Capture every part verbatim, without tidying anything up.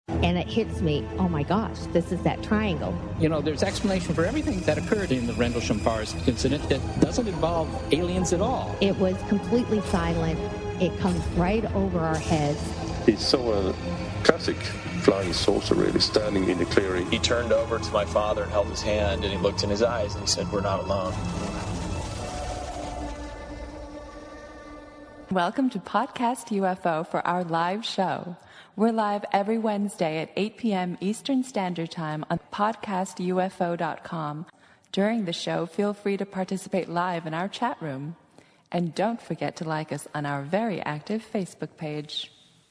And it hits me, oh my gosh, this is that triangle. You know, there's explanation for everything that occurred in the Rendlesham Forest incident that doesn't involve aliens at all. It was completely silent. It comes right over our heads. He saw a classic flying saucer really standing in the clearing. He turned over to my father and held his hand, and he looked in his eyes and he said, "We're not alone." Welcome to Podcast U F O for our live show. We're live every Wednesday at eight p.m. Eastern Standard Time on podcast U F O dot com. During the show, feel free to participate live in our chat room. And don't forget to like us on our very active Facebook page.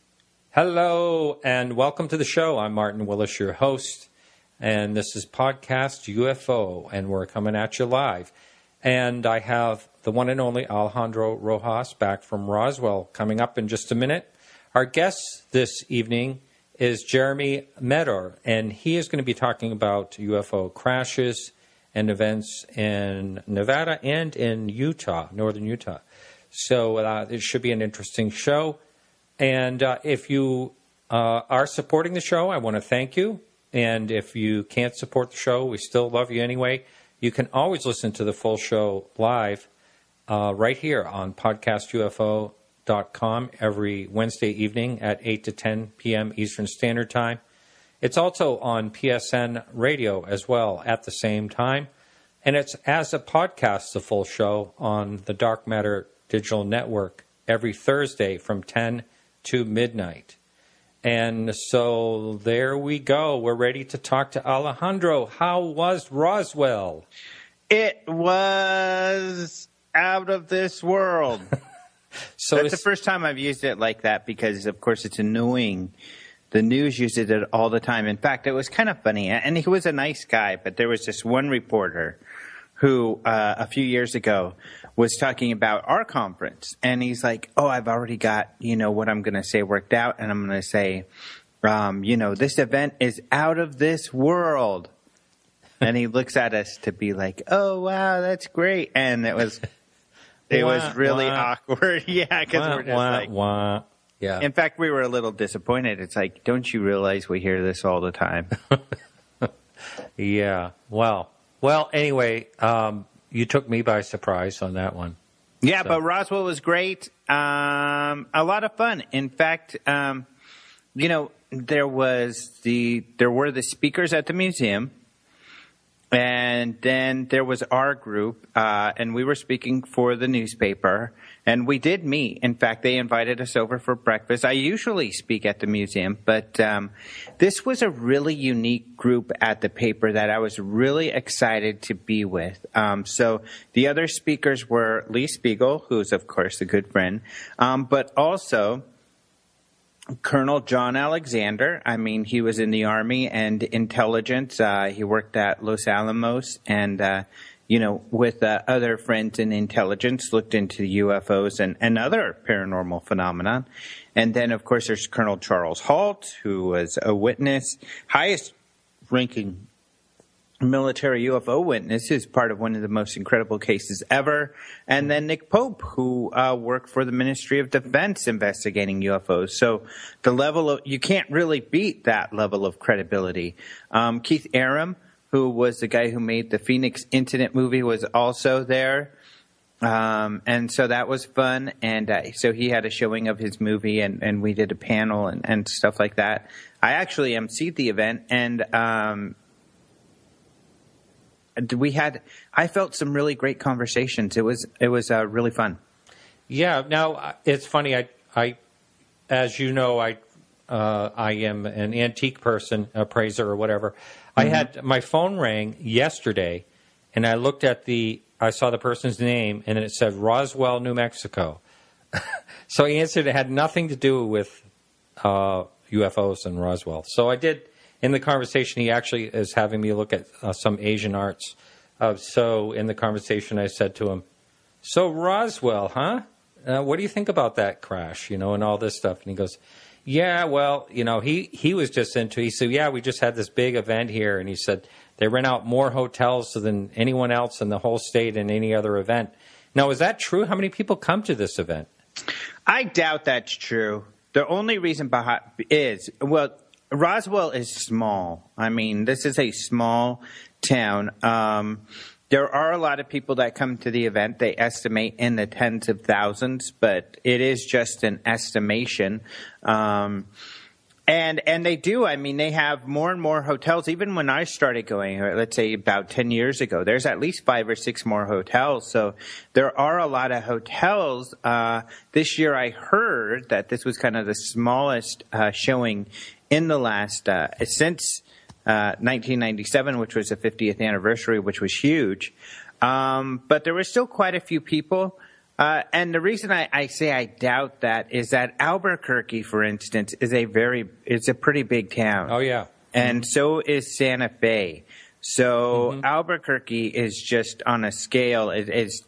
Hello, and welcome to the show. I'm Martin Willis, your host, and this is Podcast U F O, and we're coming at you live. And I have the one and only Alejandro Rojas back from Roswell coming up in just a minute. Our guest this evening is Jeremy Medor, and he is going to be talking about U F O crashes and events in Nevada and in Utah, northern Utah. So uh, it should be an interesting show. And uh, if you uh, are supporting the show, I want to thank you. And if you can't support the show, we still love you anyway. You can always listen to the full show live uh, right here on podcast U F O dot com every Wednesday evening at eight to ten p.m. Eastern Standard Time. It's also on P S N Radio as well at the same time. And it's as a podcast, the full show, on the Dark Matter Digital Network every Thursday from ten to midnight. And so there we go. We're ready to talk to Alejandro. How was Roswell? It was out of this world. So that's the first time I've used it like that because, of course, it's annoying. The news uses it all the time. In fact, it was kind of funny. And he was a nice guy, but there was this one reporter who uh, a few years ago was talking about our conference. And he's like, oh, I've already got, you know, what I'm going to say worked out. And I'm going to say, um, you know, this event is out of this world. And he looks at us to be like, oh, wow, that's great. And it was... It wah, was really wah. awkward. Yeah, because we're just wah, like... Wah. Yeah. In fact, we were a little disappointed. It's like, don't you realize we hear this all the time? Yeah. Well, well. Anyway, um, you took me by surprise on that one. Yeah, so. But Roswell was great. Um, a lot of fun. In fact, um, you know, there was the there were the speakers at the museum. And then there was our group, uh, and we were speaking for the newspaper, and we did meet. In fact, they invited us over for breakfast. I usually speak at the museum, but um, this was a really unique group at the paper that I was really excited to be with. Um, so the other speakers were Lee Spiegel, who's, of course, a good friend, um, but also Colonel John Alexander. I mean, he was in the Army and intelligence. Uh, he worked at Los Alamos and, uh, you know, with uh, other friends in intelligence, looked into U F Os and, and other paranormal phenomenon. And then, of course, there's Colonel Charles Halt, who was a witness, highest ranking military U F O witness, is part of one of the most incredible cases ever. And then Nick Pope, who uh, worked for the Ministry of Defense investigating U F Os. So the level of, you can't really beat that level of credibility. Um, Keith Aram, who was the guy who made the Phoenix Incident movie, was also there. Um, and so that was fun. And uh, so he had a showing of his movie, and, and we did a panel and, and stuff like that. I actually emceed the event, and um, we had, I felt some really great conversations. It was, it was uh, really fun. Yeah. Now it's funny. I, I, as you know, I, uh, I am an antique person, appraiser or whatever. Mm-hmm. I had, my phone rang yesterday and I looked at the, I saw the person's name and it said Roswell, New Mexico. So he answered, it had nothing to do with, uh, U F Os and Roswell. So I did. In the conversation, he actually is having me look at uh, some Asian arts. Uh, so in the conversation, I said to him, so Roswell, huh? Uh, what do you think about that crash, you know, and all this stuff? And he goes, yeah, well, you know, he, he was just into it. He said, yeah, we just had this big event here. And he said they rent out more hotels than anyone else in the whole state in any other event. Now, is that true? How many people come to this event? I doubt that's true. The only reason behind is, well, Roswell is small. I mean, this is a small town. Um, there are a lot of people that come to the event. They estimate in the tens of thousands, but it is just an estimation. Um, and and they do. I mean, they have more and more hotels. Even when I started going, let's say about ten years ago, there's at least five or six more hotels. So there are a lot of hotels. Uh, this year I heard that this was kind of the smallest uh, showing in the last, uh, since uh, nineteen ninety-seven, which was the fiftieth anniversary, which was huge. Um, but there were still quite a few people. Uh, and the reason I, I say I doubt that is that Albuquerque, for instance, is a very, it's a pretty big town. Oh, yeah. And mm-hmm. so is Santa Fe. So mm-hmm. Albuquerque is just on a scale, it is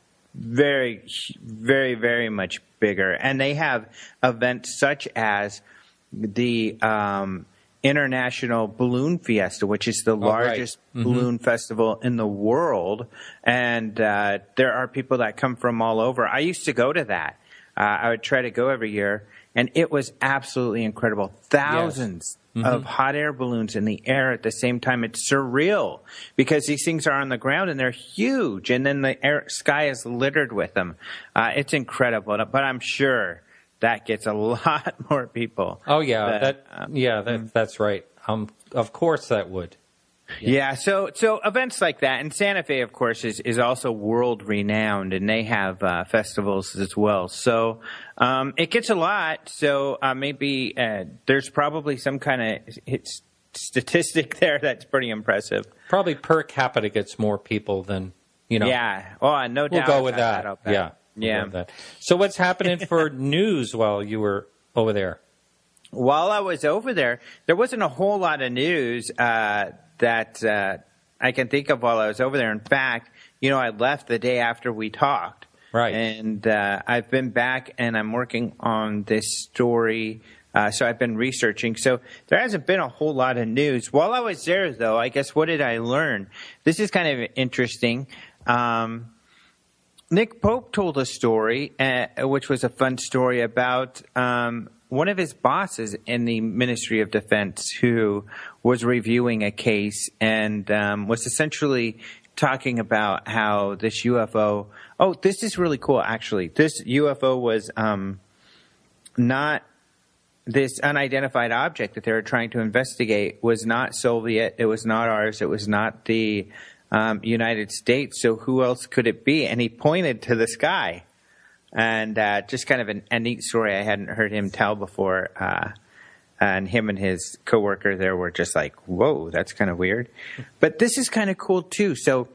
very, very, very much bigger. And they have events such as the um, International Balloon Fiesta, which is the oh, largest right. mm-hmm. balloon festival in the world. And uh, there are people that come from all over. I used to go to that. Uh, I would try to go every year, and it was absolutely incredible. Thousands yes. mm-hmm. of hot air balloons in the air at the same time. It's surreal because these things are on the ground and they're huge, and then the air, sky is littered with them. Uh, it's incredible, but I'm sure that gets a lot more people. Oh yeah, that, that um, yeah, that, that's right. Um, of course that would. Yeah. yeah, so so events like that, and Santa Fe, of course, is, is also world renowned, and they have uh, festivals as well. So um, it gets a lot. So uh, maybe uh, there's probably some kind of statistic there that's pretty impressive. Probably per capita gets more people than you know. Yeah, oh, no we'll doubt. We'll go with that. that Yeah. Yeah. That. So what's happening for news while you were over there? While I was over there, there wasn't a whole lot of news uh, that uh, I can think of while I was over there. In fact, you know, I left the day after we talked. Right. And uh, I've been back and I'm working on this story. Uh, so I've been researching. So there hasn't been a whole lot of news. While I was there, though, I guess what did I learn? This is kind of interesting. Um Nick Pope told a story, uh, which was a fun story, about um, one of his bosses in the Ministry of Defense who was reviewing a case and um, was essentially talking about how this U F O – oh, this is really cool, actually. This U F O was um, not – this unidentified object that they were trying to investigate was not Soviet. It was not ours. It was not the – Um, United States, so who else could it be? And he pointed to the sky, and uh, just kind of an, a neat story I hadn't heard him tell before. Uh, and him and his coworker there were just like, "Whoa, that's kind of weird." But this is kind of cool too. So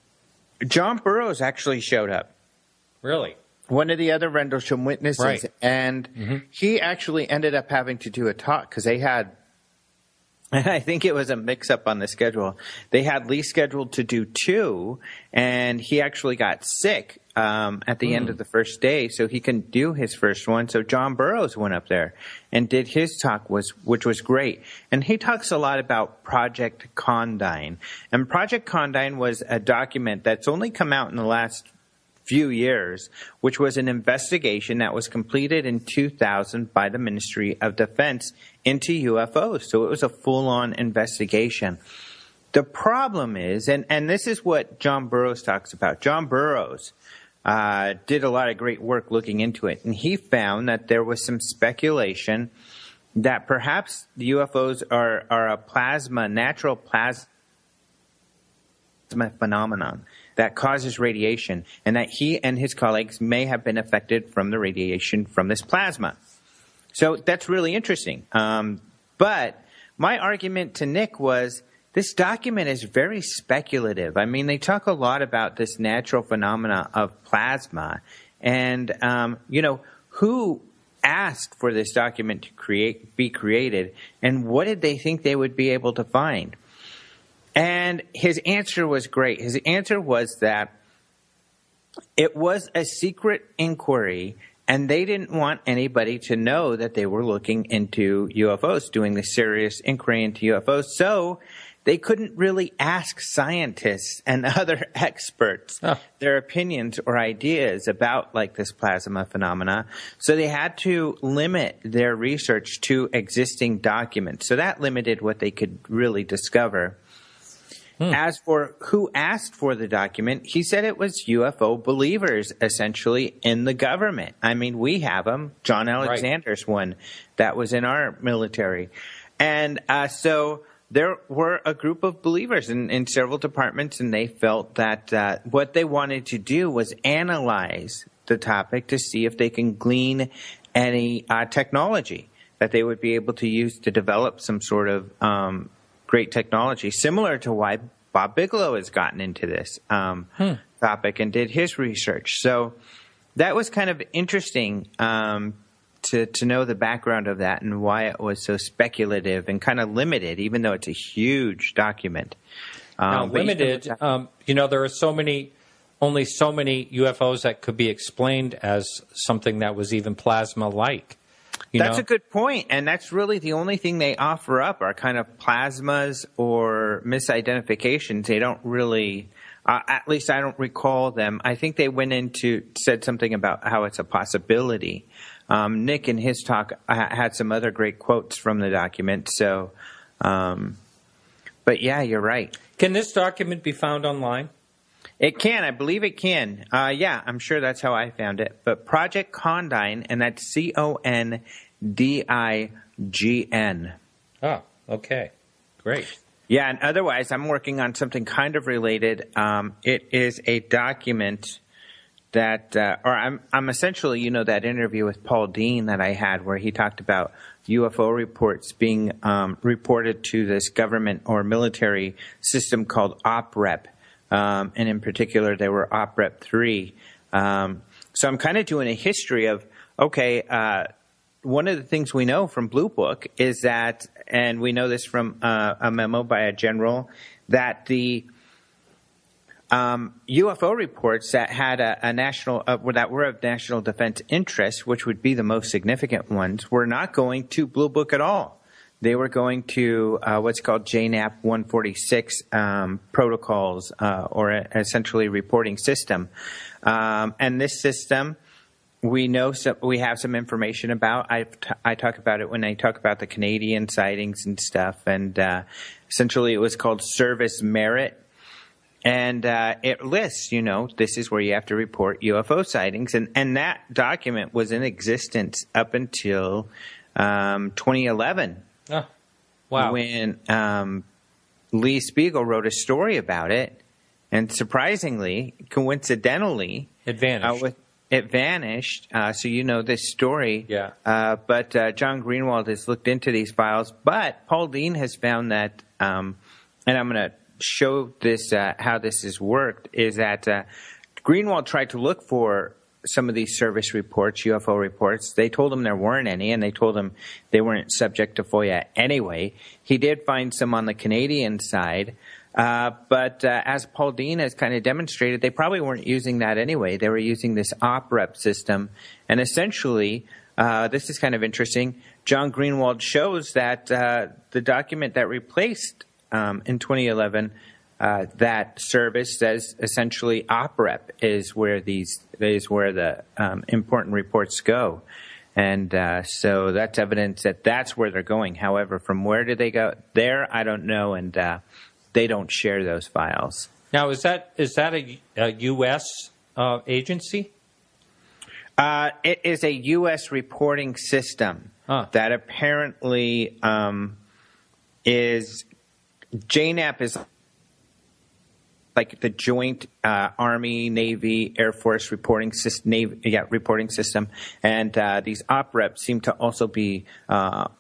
John Burroughs actually showed up. Really? One of the other Rendlesham witnesses, right. and mm-hmm. he actually ended up having to do a talk because they had. And I think it was a mix-up on the schedule. They had Lee scheduled to do two, and he actually got sick um, at the mm. end of the first day, so he couldn't do his first one. So John Burroughs went up there and did his talk, was which was great. And he talks a lot about Project Condign. And Project Condign was a document that's only come out in the last few years, which was an investigation that was completed in two thousand by the Ministry of Defense into U F Os. So it was a full-on investigation. The problem is, and, and this is what John Burroughs talks about. John Burroughs uh, did a lot of great work looking into it, and he found that there was some speculation that perhaps the U F Os are, are a plasma, natural plasma phenomenon that causes radiation, and that he and his colleagues may have been affected from the radiation from this plasma. So that's really interesting. Um, but my argument to Nick was this document is very speculative. I mean, they talk a lot about this natural phenomena of plasma, and um, you know, who asked for this document to create, be created, and what did they think they would be able to find? And his answer was great. His answer was that it was a secret inquiry, and they didn't want anybody to know that they were looking into U F Os, doing this serious inquiry into U F Os. So they couldn't really ask scientists and other experts Oh. their opinions or ideas about like this plasma phenomena. So they had to limit their research to existing documents. So that limited what they could really discover. Hmm. As for who asked for the document, he said it was U F O believers, essentially, in the government. I mean, we have them. John Alexander's right. one that was in our military. And uh, so there were a group of believers in, in several departments, and they felt that uh, what they wanted to do was analyze the topic to see if they can glean any uh, technology that they would be able to use to develop some sort of um great technology, similar to why Bob Bigelow has gotten into this um, hmm. topic and did his research. So that was kind of interesting um, to to know the background of that and why it was so speculative and kind of limited, even though it's a huge document. Um, now, limited, you know, um, you know, there are so many, only so many U F Os that could be explained as something that was even plasma-like. You that's know? a good point, and that's really the only thing they offer up are kind of plasmas or misidentifications. They don't really, uh, at least I don't recall them. I think they went into, said something about how it's a possibility. Um, Nick in his talk uh, had some other great quotes from the document. So, um, but yeah, you're right. Can this document be found online? It can. I believe it can. Uh, yeah, I'm sure that's how I found it. But Project Condign, and that's C O N D I G N. Oh, okay. Great. Yeah, and otherwise, I'm working on something kind of related. Um, it is a document that, uh, or I'm, I'm essentially, you know, that interview with Paul Dean that I had where he talked about U F O reports being um, reported to this government or military system called OPREP. Um, and in particular, they were OPREP three. Um, so I'm kind of doing a history of, okay, uh, one of the things we know from Blue Book is that, and we know this from uh, a memo by a general, that the um, U F O reports that had a, a national, uh, that were of national defense interest, which would be the most significant ones, were not going to Blue Book at all. They were going to uh, what's called J NAP one forty-six um, protocols, uh, or a, essentially reporting system. Um, and this system, we know some, we have some information about. I t- I talk about it when I talk about the Canadian sightings and stuff. And uh, essentially, it was called Service Merit. And uh, it lists, you know, this is where you have to report U F O sightings. And, and that document was in existence up until um, twenty eleven. Oh, wow. When um, Lee Spiegel wrote a story about it, and surprisingly, coincidentally, it vanished. Uh, with, it vanished. Uh, so you know this story. Yeah. Uh, but uh, John Greenwald has looked into these files. But Paul Dean has found that, um, and I'm going to show this uh, how this has worked, is that uh, Greenwald tried to look for some of these service reports, U F O reports. They told him there weren't any, and they told him they weren't subject to FOIA anyway. He did find some on the Canadian side, uh, but uh, as Paul Dean has kind of demonstrated, they probably weren't using that anyway. They were using this OPREP system, and essentially, uh, this is kind of interesting, John Greenwald shows that uh, the document that replaced um, in twenty eleven Uh, that service says essentially OPREP is where these is where the um, important reports go, and uh, so that's evidence that that's where they're going. However, from where do they go there? I don't know, and uh, they don't share those files. Now, is that is that a, a U S uh, agency? Uh, it is a U S reporting system huh. that apparently um, is J NAP is like the Joint uh, Army, Navy, Air Force reporting system, Navy, yeah, reporting system, and uh, these OPREPs seem to also be uh,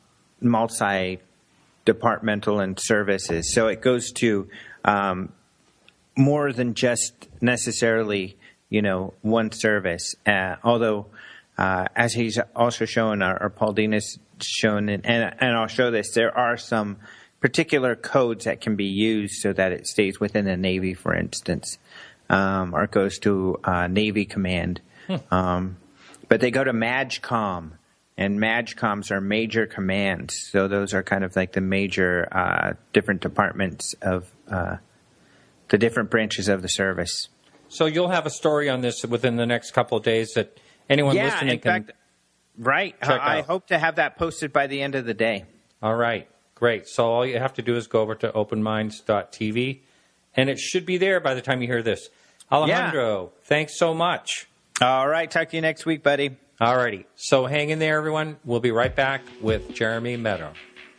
multi-departmental and services. So it goes to um, more than just necessarily, you know, one service. Uh, although, uh, as he's also shown, or, or Paul Dean has shown, and, and, and I'll show this, there are some particular codes that can be used so that it stays within the Navy, for instance, um, or it goes to uh, Navy Command. Hmm. Um, but they go to MAGCOM, and MAGCOMs are major commands. So those are kind of like the major uh, different departments of uh, the different branches of the service. So you'll have a story on this within the next couple of days that anyone yeah, listening in can fact, right. check I out. hope to have that posted by the end of the day. All right, great. So all you have to do is go over to open minds dot t v, and it should be there by the time you hear this. Alejandro, yeah. Thanks so much. All right, talk to you next week, buddy. All righty. So hang in there, everyone. We'll be right back with Jeremy Meadow.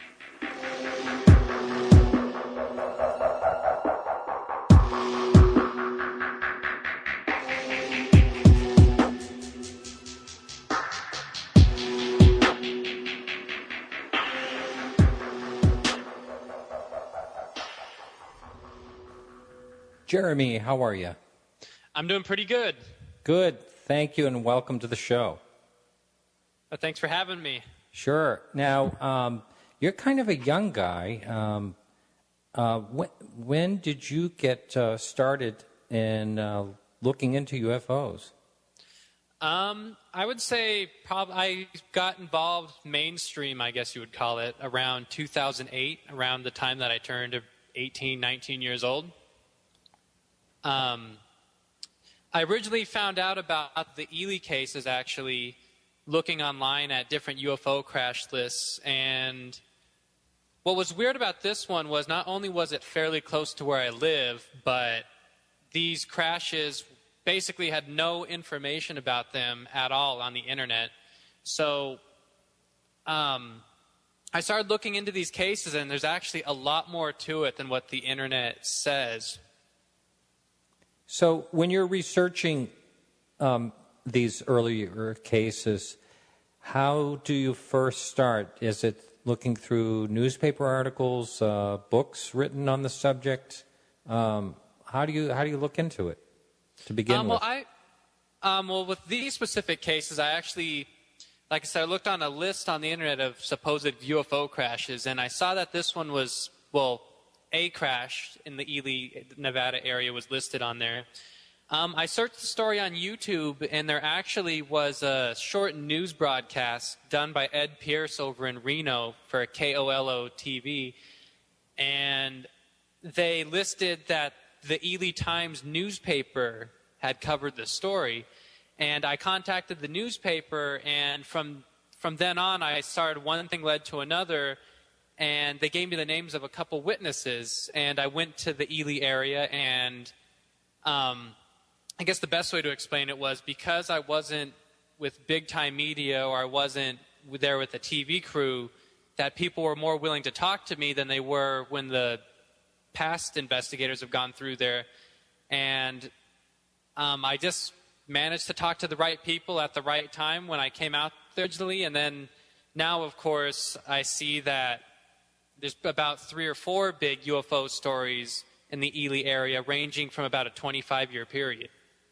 Jeremy, how are you? I'm doing pretty good. Good. Thank you, and welcome to the show. Uh, thanks for having me. Sure. Now, um, you're kind of a young guy. Um, uh, when, when did you get uh, started in uh, looking into U F Os? Um, I would say prob- I got involved mainstream, I guess you would call it, around two thousand eight, around the time that I turned eighteen, nineteen years old. Um, I originally found out about the Ely cases actually looking online at different U F O crash lists, and what was weird about this one was not only was it fairly close to where I live, but these crashes basically had no information about them at all on the internet. So um, I started looking into these cases, and there's actually a lot more to it than what the internet says. So when you're researching um, these earlier cases, how do you first start? Is it looking through newspaper articles, uh, books written on the subject? Um, how do you how do you look into it to begin um, well, with? I, um, well, with these specific cases, I actually, like I said, I looked on a list on the internet of supposed U F O crashes, and I saw that this one was, well, a crash in the Ely, Nevada area was listed on there. Um, I searched the story on YouTube, and there actually was a short news broadcast done by Ed Pierce over in Reno for K O L O T V, and they listed that the Ely Times newspaper had covered the story, and I contacted the newspaper, and from from then on, I started, one thing led to another, and they gave me the names of a couple witnesses, and I went to the Ely area, and um, I guess the best way to explain it was because I wasn't with big-time media or I wasn't there with the T V crew, that people were more willing to talk to me than they were when the past investigators have gone through there. And um, I just managed to talk to the right people at the right time when I came out there originally, and then now, of course, I see that there's about three or four big U F O stories in the Ely area, ranging from about a twenty-five year period.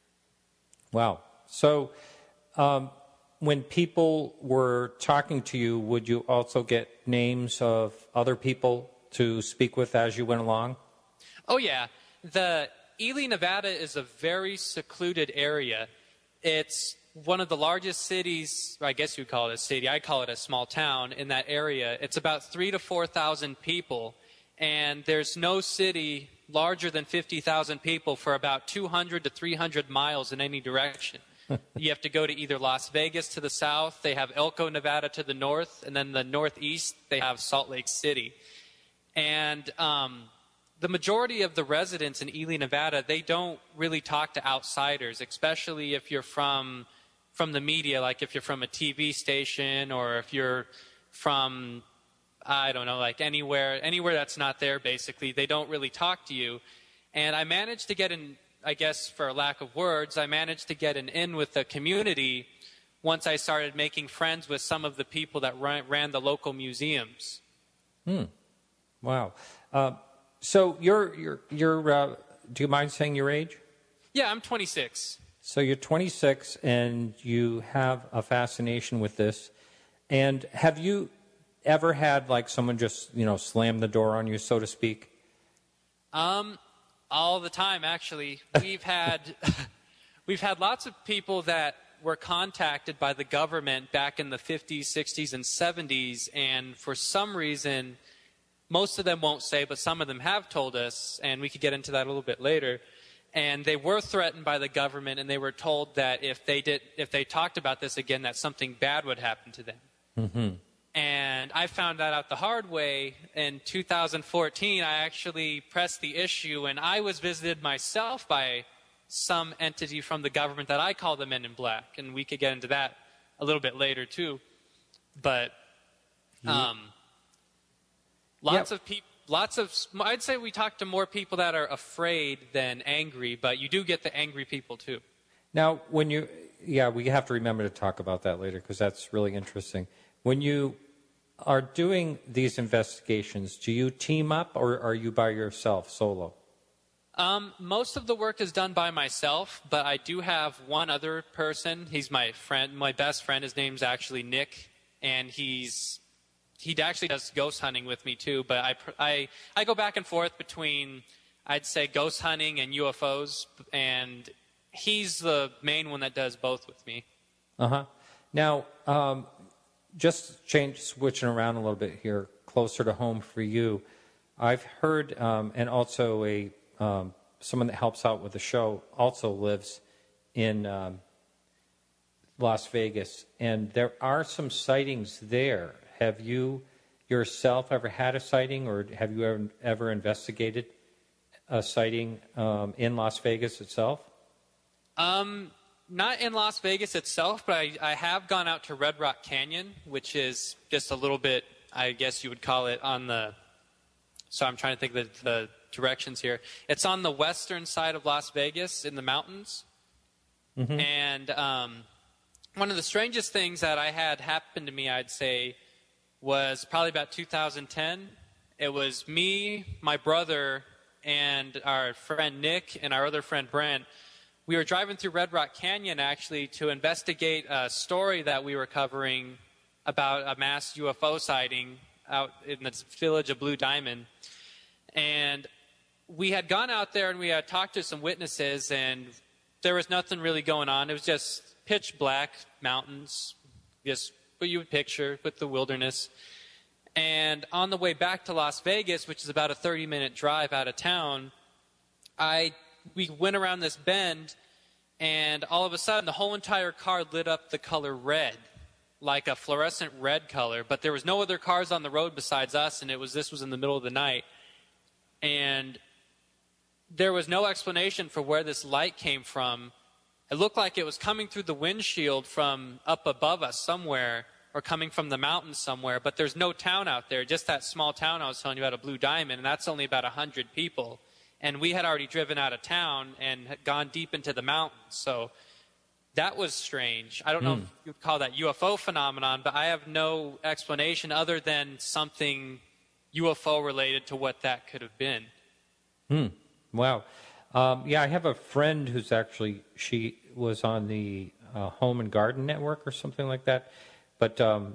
Wow. So um, when people were talking to you, would you also get names of other people to speak with as you went along? Oh, yeah. The Ely, Nevada is a very secluded area. It's one of the largest cities, I guess you'd call it a city, I call it a small town in that area. It's about three to four thousand people, and there's no city larger than fifty thousand people for about two hundred to three hundred miles in any direction. You have to go to either Las Vegas to the south, they have Elko, Nevada to the north, and then the northeast, they have Salt Lake City. And um, the majority of the residents in Ely, Nevada, they don't really talk to outsiders, especially if you're from from the media, like if you're from a T V station or if you're from, I don't know, like anywhere, anywhere that's not there, basically. They don't really talk to you. And I managed to get in, I guess for lack of words, I managed to get an in with the community once I started making friends with some of the people that ran, ran the local museums. Hmm. Wow. Uh, so you're, you're, you're uh, do you mind saying your age? Yeah, I'm twenty-six. So you're twenty-six and you have a fascination with this. And have you ever had like someone just, you know, slam the door on you, so to speak? Um, all the time, actually. We've had we've had lots of people that were contacted by the government back in the fifties, sixties, and seventies, and for some reason, most of them won't say, but some of them have told us, and we could get into that a little bit later. And they were threatened by the government, and they were told that if they did, if they talked about this again, that something bad would happen to them. Mm-hmm. And I found that out the hard way. In two thousand fourteen, I actually pressed the issue, and I was visited myself by some entity from the government that I call the Men in Black, and we could get into that a little bit later too. But um, lots yep. of people. Lots of, I'd say we talk to more people that are afraid than angry, but you do get the angry people too. Now, when you, yeah, we have to remember to talk about that later because that's really interesting. When you are doing these investigations, do you team up or are you by yourself, solo? Um, most of the work is done by myself, but I do have one other person. He's my friend, my best friend. His name's actually Nick, and he's he actually does ghost hunting with me too. But I I I go back and forth between, I'd say, ghost hunting and U F Os, and he's the main one that does both with me. Uh huh. Now, um, just change switching around a little bit here, closer to home for you. I've heard, um, and also a um, someone that helps out with the show also lives in um, Las Vegas, and there are some sightings there. Have you yourself ever had a sighting, or have you ever, ever investigated a sighting um, in Las Vegas itself? Um, not in Las Vegas itself, but I, I have gone out to Red Rock Canyon, which is just a little bit, I guess you would call it, on the, so I'm trying to think of the, the directions here. It's on the western side of Las Vegas in the mountains. Mm-hmm. And um, one of the strangest things that I had happen to me, I'd say, was probably about two thousand ten. It was me, my brother, and our friend Nick, and our other friend Brent. We were driving through Red Rock Canyon, actually, to investigate a story that we were covering about a mass U F O sighting out in the village of Blue Diamond. And we had gone out there and we had talked to some witnesses, and there was nothing really going on. It was just pitch black mountains, just what you would picture with the wilderness. And on the way back to Las Vegas, which is about a thirty-minute drive out of town, I we went around this bend, and all of a sudden, the whole entire car lit up the color red, like a fluorescent red color. But there was no other cars on the road besides us, and it was this was in the middle of the night. And there was no explanation for where this light came from. It looked like it was coming through the windshield from up above us somewhere, or coming from the mountains somewhere, but there's no town out there, just that small town I was telling you about, a Blue Diamond, and that's only about one hundred people. And we had already driven out of town and had gone deep into the mountains, so that was strange. I don't know mm. if you'd call that U F O phenomenon, but I have no explanation other than something U F O related to what that could have been. Hmm. Wow. Um, yeah, I have a friend who's actually, she was on the uh, Home and Garden Network or something like that. But um,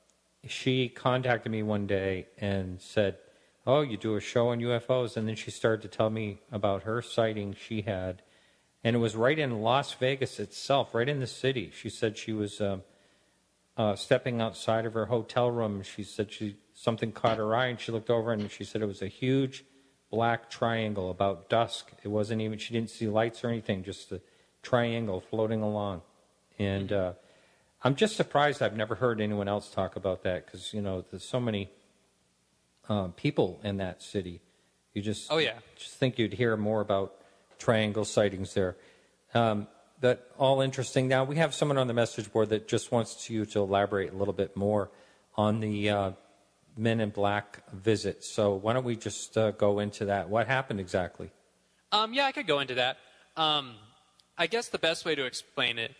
she contacted me one day and said, oh, you do a show on U F Os? And then she started to tell me about her sighting she had. And it was right in Las Vegas itself, right in the city. She said she was um, uh, stepping outside of her hotel room. She said she something caught her eye, and she looked over, and she said it was a huge black triangle about dusk. It wasn't even, she didn't see lights or anything, just a triangle floating along. And uh, I'm just surprised I've never heard anyone else talk about that, because, you know, there's so many uh, people in that city. You just, oh, yeah. just think you'd hear more about triangle sightings there. Um, but all interesting. Now, we have someone on the message board that just wants you to elaborate a little bit more on the uh, Men in Black visit. So why don't we just uh, go into that? What happened exactly? Um, yeah, I could go into that. Um, I guess the best way to explain it,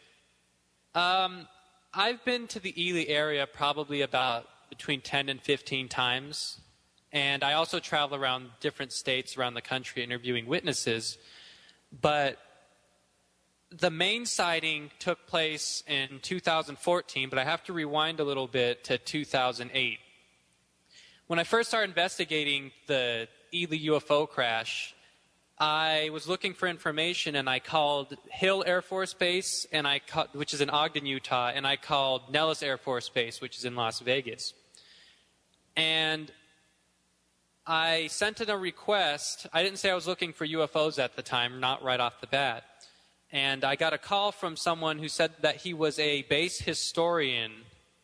um, I've been to the Ely area probably about between ten and fifteen times, and I also travel around different states around the country interviewing witnesses. But the main sighting took place in two thousand fourteen, but I have to rewind a little bit to two thousand eight. When I first started investigating the Ely U F O crash, I was looking for information, and I called Hill Air Force Base, and I ca- which is in Ogden, Utah, and I called Nellis Air Force Base, which is in Las Vegas. And I sent in a request. I didn't say I was looking for U F Os at the time, not right off the bat. And I got a call from someone who said that he was a base historian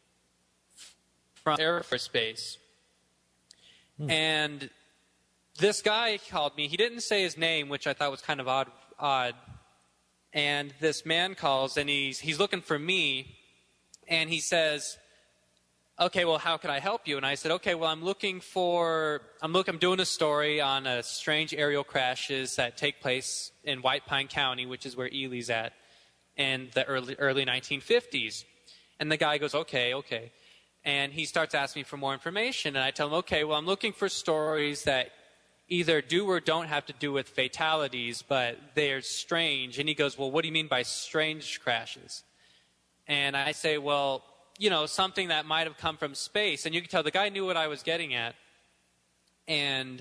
from Air Force Base. Hmm. And this guy called me. He didn't say his name, which I thought was kind of odd. odd. And this man calls, and he's he's looking for me, and he says, "Okay, well, how can I help you?" And I said, "Okay, well, I'm looking for I'm look I'm doing a story on a strange aerial crashes that take place in White Pine County, which is where Ely's at, in the early early nineteen fifties." And the guy goes, "Okay, okay," and he starts asking me for more information, and I tell him, "Okay, well, I'm looking for stories that either do or don't have to do with fatalities, but they're strange." And he goes, "Well, what do you mean by strange crashes?" And I say, "Well, you know, something that might have come from space." And you can tell the guy knew what I was getting at. And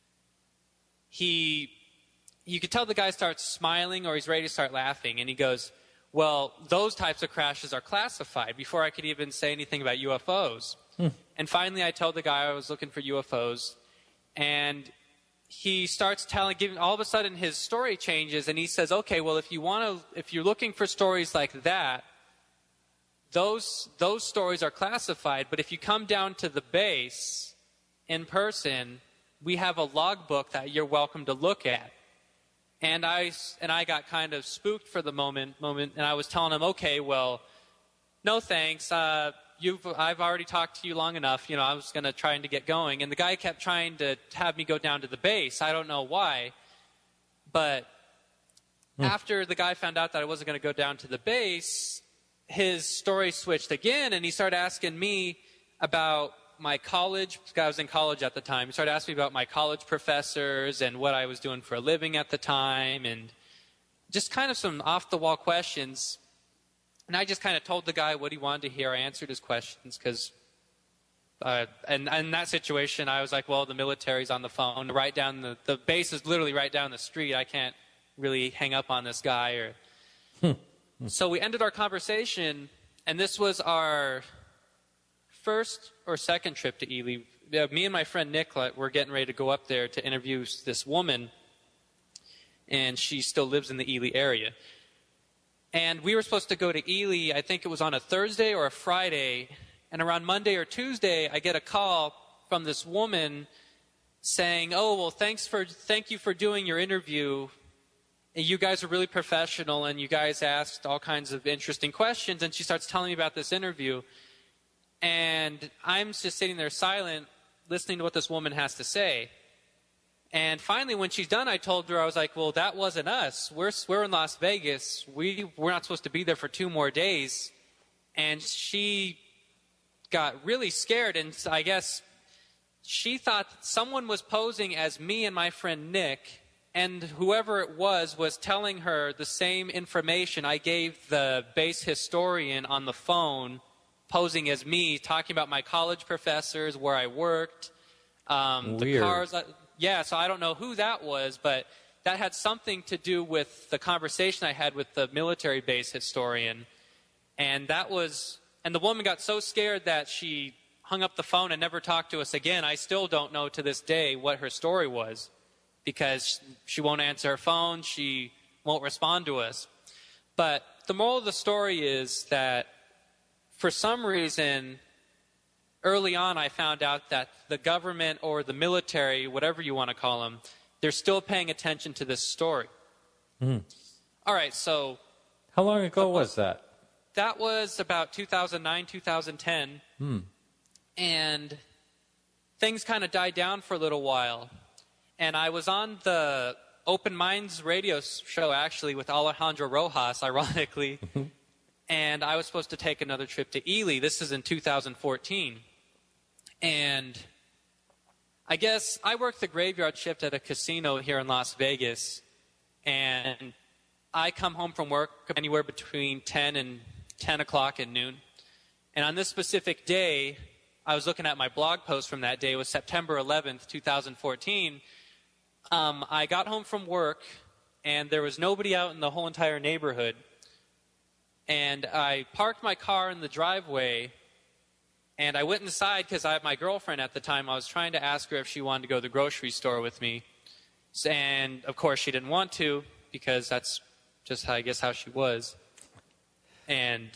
he, you could tell the guy starts smiling or he's ready to start laughing. And he goes, "Well, those types of crashes are classified," before I could even say anything about U F Os. Hmm. And finally I told the guy I was looking for U F Os. And he starts telling, giving, all of a sudden his story changes, and he says, "Okay, well, if you want to, if you're looking for stories like that, those those stories are classified. But if you come down to the base in person, we have a logbook that you're welcome to look at." And I and I got kind of spooked for the moment, moment, and I was telling him, "Okay, well, no thanks. Uh, You've, I've already talked to you long enough. You know, I was going to try to get going." And the guy kept trying to have me go down to the base. I don't know why. But hmm. after the guy found out that I wasn't going to go down to the base, his story switched again, and he started asking me about my college. I was in college at the time. He started asking me about my college professors and what I was doing for a living at the time, and just kind of some off-the-wall questions. And I just kind of told the guy what he wanted to hear. I answered his questions because, uh, and, and in that situation, I was like, "Well, the military's on the phone, right down the, the base is literally right down the street. I can't really hang up on this guy." Or So we ended our conversation, and this was our first or second trip to Ely. Uh, me and my friend Nick were getting ready to go up there to interview this woman, and she still lives in the Ely area. And we were supposed to go to Ely, I think it was on a Thursday or a Friday, and around Monday or Tuesday, I get a call from this woman saying, "Oh, well, thanks for, thank you for doing your interview. You guys are really professional, and you guys asked all kinds of interesting questions." And she starts telling me about this interview, and I'm just sitting there silent, listening to what this woman has to say. And finally, when she's done, I told her, I was like, "Well, that wasn't us. We're we're in Las Vegas. We we're not supposed to be there for two more days." And she got really scared, and I guess she thought someone was posing as me and my friend Nick, and whoever it was was telling her the same information I gave the base historian on the phone, posing as me, talking about my college professors, where I worked, um, the cars. I, Yeah, so I don't know who that was, but that had something to do with the conversation I had with the military base historian. And that was, and the woman got so scared that she hung up the phone and never talked to us again. I still don't know to this day what her story was, because she won't answer her phone, she won't respond to us. But the moral of the story is that for some reason, early on, I found out that the government or the military, whatever you want to call them, they're still paying attention to this story. Mm. All right, so... How long ago was that? That was about two thousand nine, two thousand ten. Mm. And things kind of died down for a little while. And I was on the Open Minds radio show, actually, with Alejandro Rojas, ironically. And I was supposed to take another trip to Ely. This is in two thousand fourteen. And I guess I worked the graveyard shift at a casino here in Las Vegas. And I come home from work anywhere between ten and ten o'clock at noon. And on this specific day, I was looking at my blog post from that day. It was September eleventh, two thousand fourteen. um, I got home from work, and there was nobody out in the whole entire neighborhood. And I parked my car in the driveway, and I went inside because I had my girlfriend at the time. I was trying to ask her if she wanted to go to the grocery store with me. And, of course, she didn't want to because that's just, how, I guess, how she was. And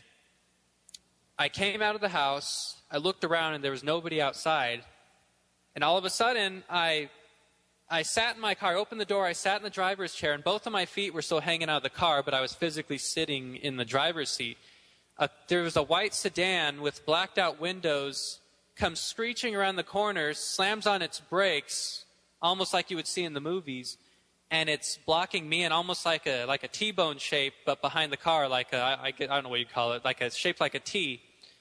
I came out of the house, I looked around, and there was nobody outside. And all of a sudden, I I sat in my car, I opened the door, I sat in the driver's chair, and both of my feet were still hanging out of the car, but I was physically sitting in the driver's seat. Uh, there was a white sedan with blacked out windows, comes screeching around the corner, slams on its brakes, almost like you would see in the movies, and it's blocking me in almost like a like a T-bone shape, but behind the car, like a, I, I don't know what you call it, like a shaped like a T.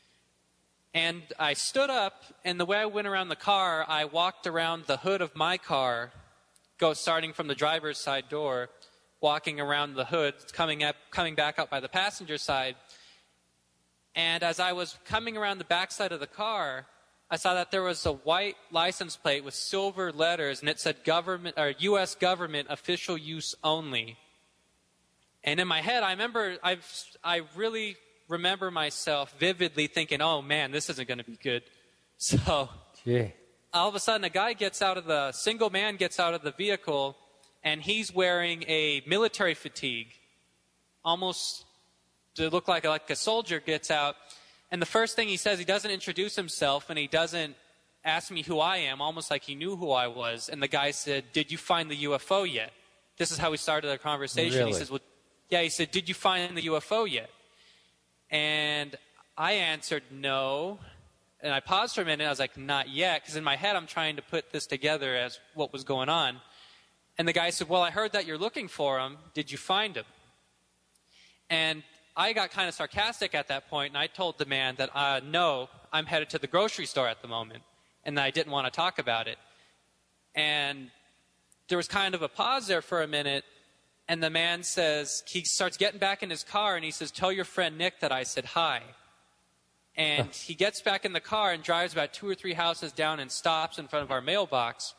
And I stood up, and the way I went around the car, I walked around the hood of my car, go starting from the driver's side door, walking around the hood, coming up, coming back up by the passenger side. And as I was coming around the back side of the car, I saw that there was a white license plate with silver letters, and it said "Government" or U S Government Official Use Only. And in my head, I remember, I've, I really remember myself vividly thinking, "Oh man, this isn't going to be good." So. Yeah. All of a sudden, a guy gets out of the, single man gets out of the vehicle, and he's wearing a military fatigue, almost to look like, like a soldier gets out. And the first thing he says, he doesn't introduce himself, and he doesn't ask me who I am, almost like he knew who I was. And the guy said, "Did you find the U F O yet?" This is how we started our conversation. Really? He says, "Well, yeah." He said, "Did you find the U F O yet?" And I answered, "No." And I paused for a minute. I was like, "Not yet," because in my head I'm trying to put this together as what was going on. And the guy said, "Well, I heard that you're looking for him. Did you find him?" And I got kind of sarcastic at that point, and I told the man that, uh, "No, I'm headed to the grocery store at the moment," and that I didn't want to talk about it. And there was kind of a pause there for a minute, and the man says, he starts getting back in his car, and he says, "Tell your friend Nick that I said hi." And he gets back in the car and drives about two or three houses down and stops in front of our mailbox.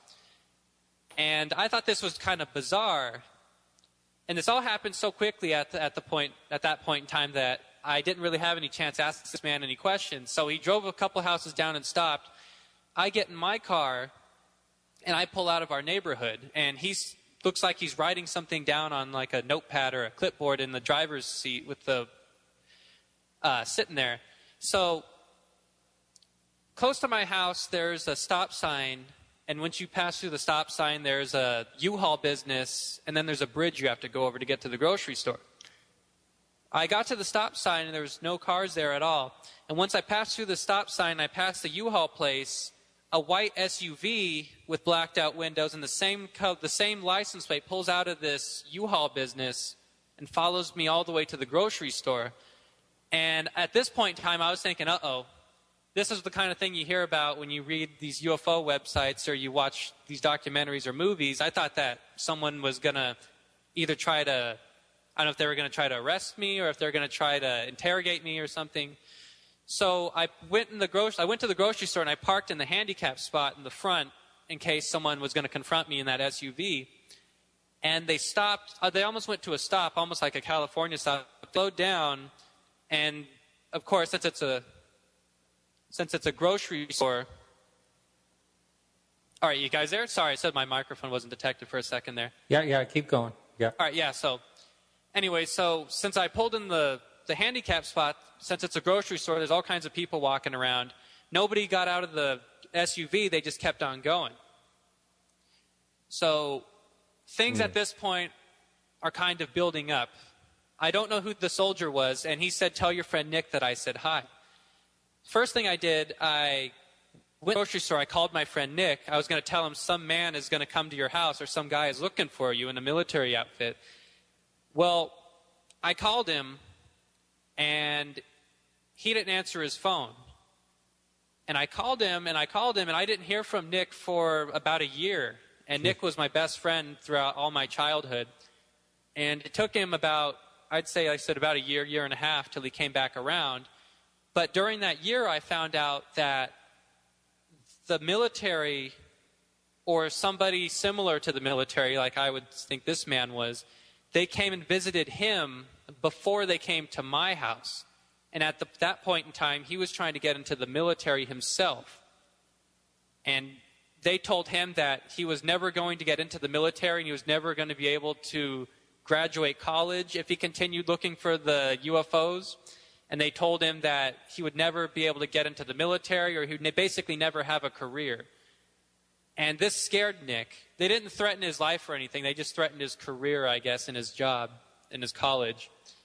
And I thought this was kind of bizarre. And this all happened so quickly at the, at the point at that point in time that I didn't really have any chance to ask this man any questions. So he drove a couple houses down and stopped. I get in my car, and I pull out of our neighborhood. And he looks like he's writing something down on like a notepad or a clipboard in the driver's seat with the uh, sitting there. So, close to my house, there's a stop sign, and once you pass through the stop sign, there's a U-Haul business, and then there's a bridge you have to go over to get to the grocery store. I got to the stop sign, and there was no cars there at all. And once I passed through the stop sign, I passed the U-Haul place, a white S U V with blacked out windows and the same co- the same license plate pulls out of this U-Haul business and follows me all the way to the grocery store. And at this point in time, I was thinking, uh-oh, this is the kind of thing you hear about when you read these U F O websites or you watch these documentaries or movies. I thought that someone was going to either try to, I don't know if they were going to try to arrest me or if they're going to try to interrogate me or something. So I went in the gro- I went to the grocery store and I parked in the handicap spot in the front in case someone was going to confront me in that S U V. And they stopped. Uh, they almost went to a stop, almost like a California stop. Slowed down. And, of course, since it's a since it's a grocery store... All right, you guys there? Sorry, I said my microphone wasn't detected for a second there. Yeah, yeah, keep going. Yeah. All right, yeah, so... Anyway, so since I pulled in the, the handicap spot, since it's a grocery store, there's all kinds of people walking around. Nobody got out of the S U V. They just kept on going. So things mm. at this point are kind of building up. I don't know who the soldier was, and he said, "Tell your friend Nick that I said hi." First thing I did, I went to the grocery store. I called my friend Nick. I was going to tell him some man is going to come to your house or some guy is looking for you in a military outfit. Well, I called him, and he didn't answer his phone. And I called him, and I called him, and I didn't hear from Nick for about a year. And Nick was my best friend throughout all my childhood. And it took him about... I'd say, like I said, about a year, year and a half till he came back around. But during that year, I found out that the military or somebody similar to the military, like I would think this man was, they came and visited him before they came to my house. And at the, that point in time, he was trying to get into the military himself. And they told him that he was never going to get into the military and he was never going to be able to graduate college if he continued looking for the U F Os. And they told him that he would never be able to get into the military, or he would basically never have a career. And this scared Nick. They didn't threaten his life or anything. They just threatened his career, I guess, in his job, in his college.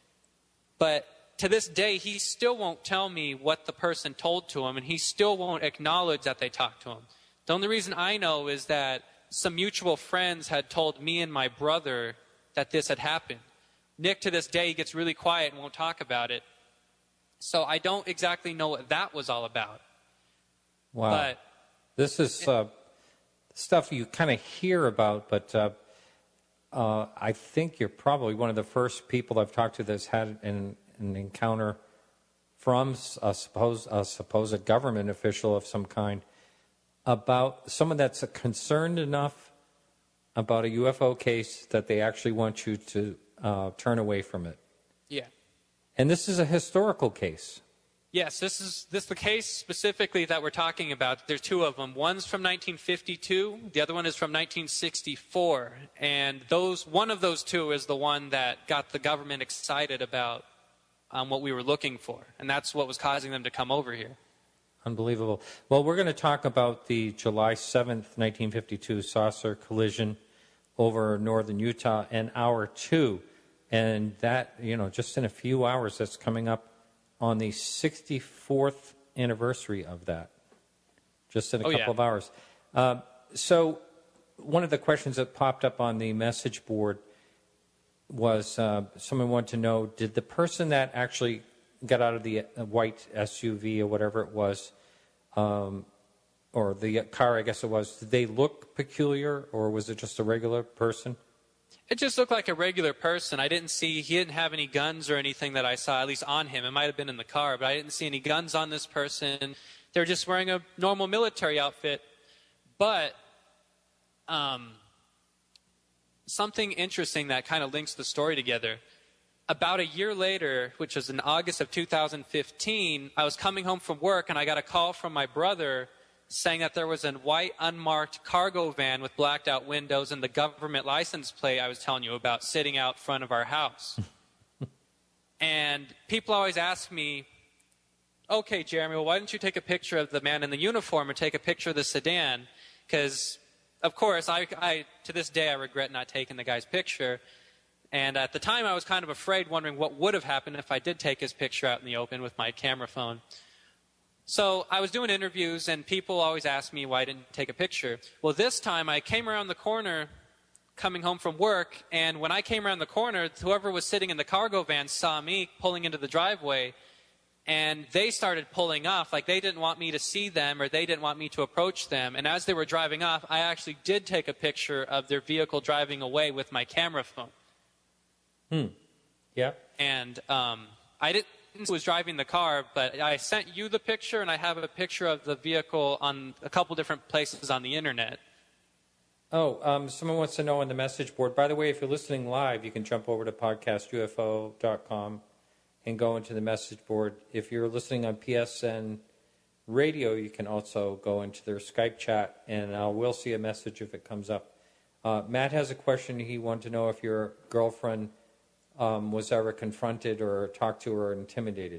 But to this day, he still won't tell me what the person told to him, and he still won't acknowledge that they talked to him. The only reason I know is that some mutual friends had told me and my brother that this had happened. Nick, to this day, gets really quiet and won't talk about it. So I don't exactly know what that was all about. Wow. But this is uh, stuff you kind of hear about, but uh, uh, I think you're probably one of the first people I've talked to that's had an, an encounter from a supposed, a supposed government official of some kind about someone that's concerned enough about a U F O case that they actually want you to uh, turn away from it. Yeah. And this is a historical case. Yes, this is this the case specifically that we're talking about. There's two of them. One's from nineteen fifty-two. The other one is from nineteen sixty-four. And those one of those two is the one that got the government excited about um, what we were looking for. And that's what was causing them to come over here. Unbelievable. Well, we're going to talk about the July seventh, nineteen fifty-two saucer collision over northern Utah in hour two. And that, you know, just in a few hours, that's coming up on the sixty-fourth anniversary of that. Just in a oh, couple yeah. of hours. Uh, so one of the questions that popped up on the message board was uh, someone wanted to know, did the person that actually got out of the uh, white S U V or whatever it was, um, or the car, I guess it was, did they look peculiar, or was it just a regular person? It just looked like a regular person. I didn't see, he didn't have any guns or anything that I saw, at least on him. It might have been in the car, but I didn't see any guns on this person. They were just wearing a normal military outfit. But um, something interesting that kind of links the story together. About a year later, which was in August of two thousand fifteen, I was coming home from work and I got a call from my brother saying that there was a white unmarked cargo van with blacked out windows and the government license plate I was telling you about sitting out front of our house. And people always ask me, okay, Jeremy, well, why didn't you take a picture of the man in the uniform or take a picture of the sedan? Because, of course, I, I to this day I regret not taking the guy's picture. And at the time I was kind of afraid, wondering what would have happened if I did take his picture out in the open with my camera phone. So I was doing interviews, and people always ask me why I didn't take a picture. Well, this time I came around the corner coming home from work, and when I came around the corner, whoever was sitting in the cargo van saw me pulling into the driveway, and they started pulling off, like they didn't want me to see them or they didn't want me to approach them. And as they were driving off, I actually did take a picture of their vehicle driving away with my camera phone. Hmm. Yeah. And um, I didn't. was driving the car, but I sent you the picture, and I have a picture of the vehicle on a couple different places on the internet. Oh, um, someone wants to know on the message board. By the way, if you're listening live, you can jump over to podcast U F O dot com and go into the message board. If you're listening on P S N radio, you can also go into their Skype chat, and I will see a message if it comes up. Uh, Matt has a question. He wanted to know if your girlfriend Um, was ever confronted or talked to or intimidated?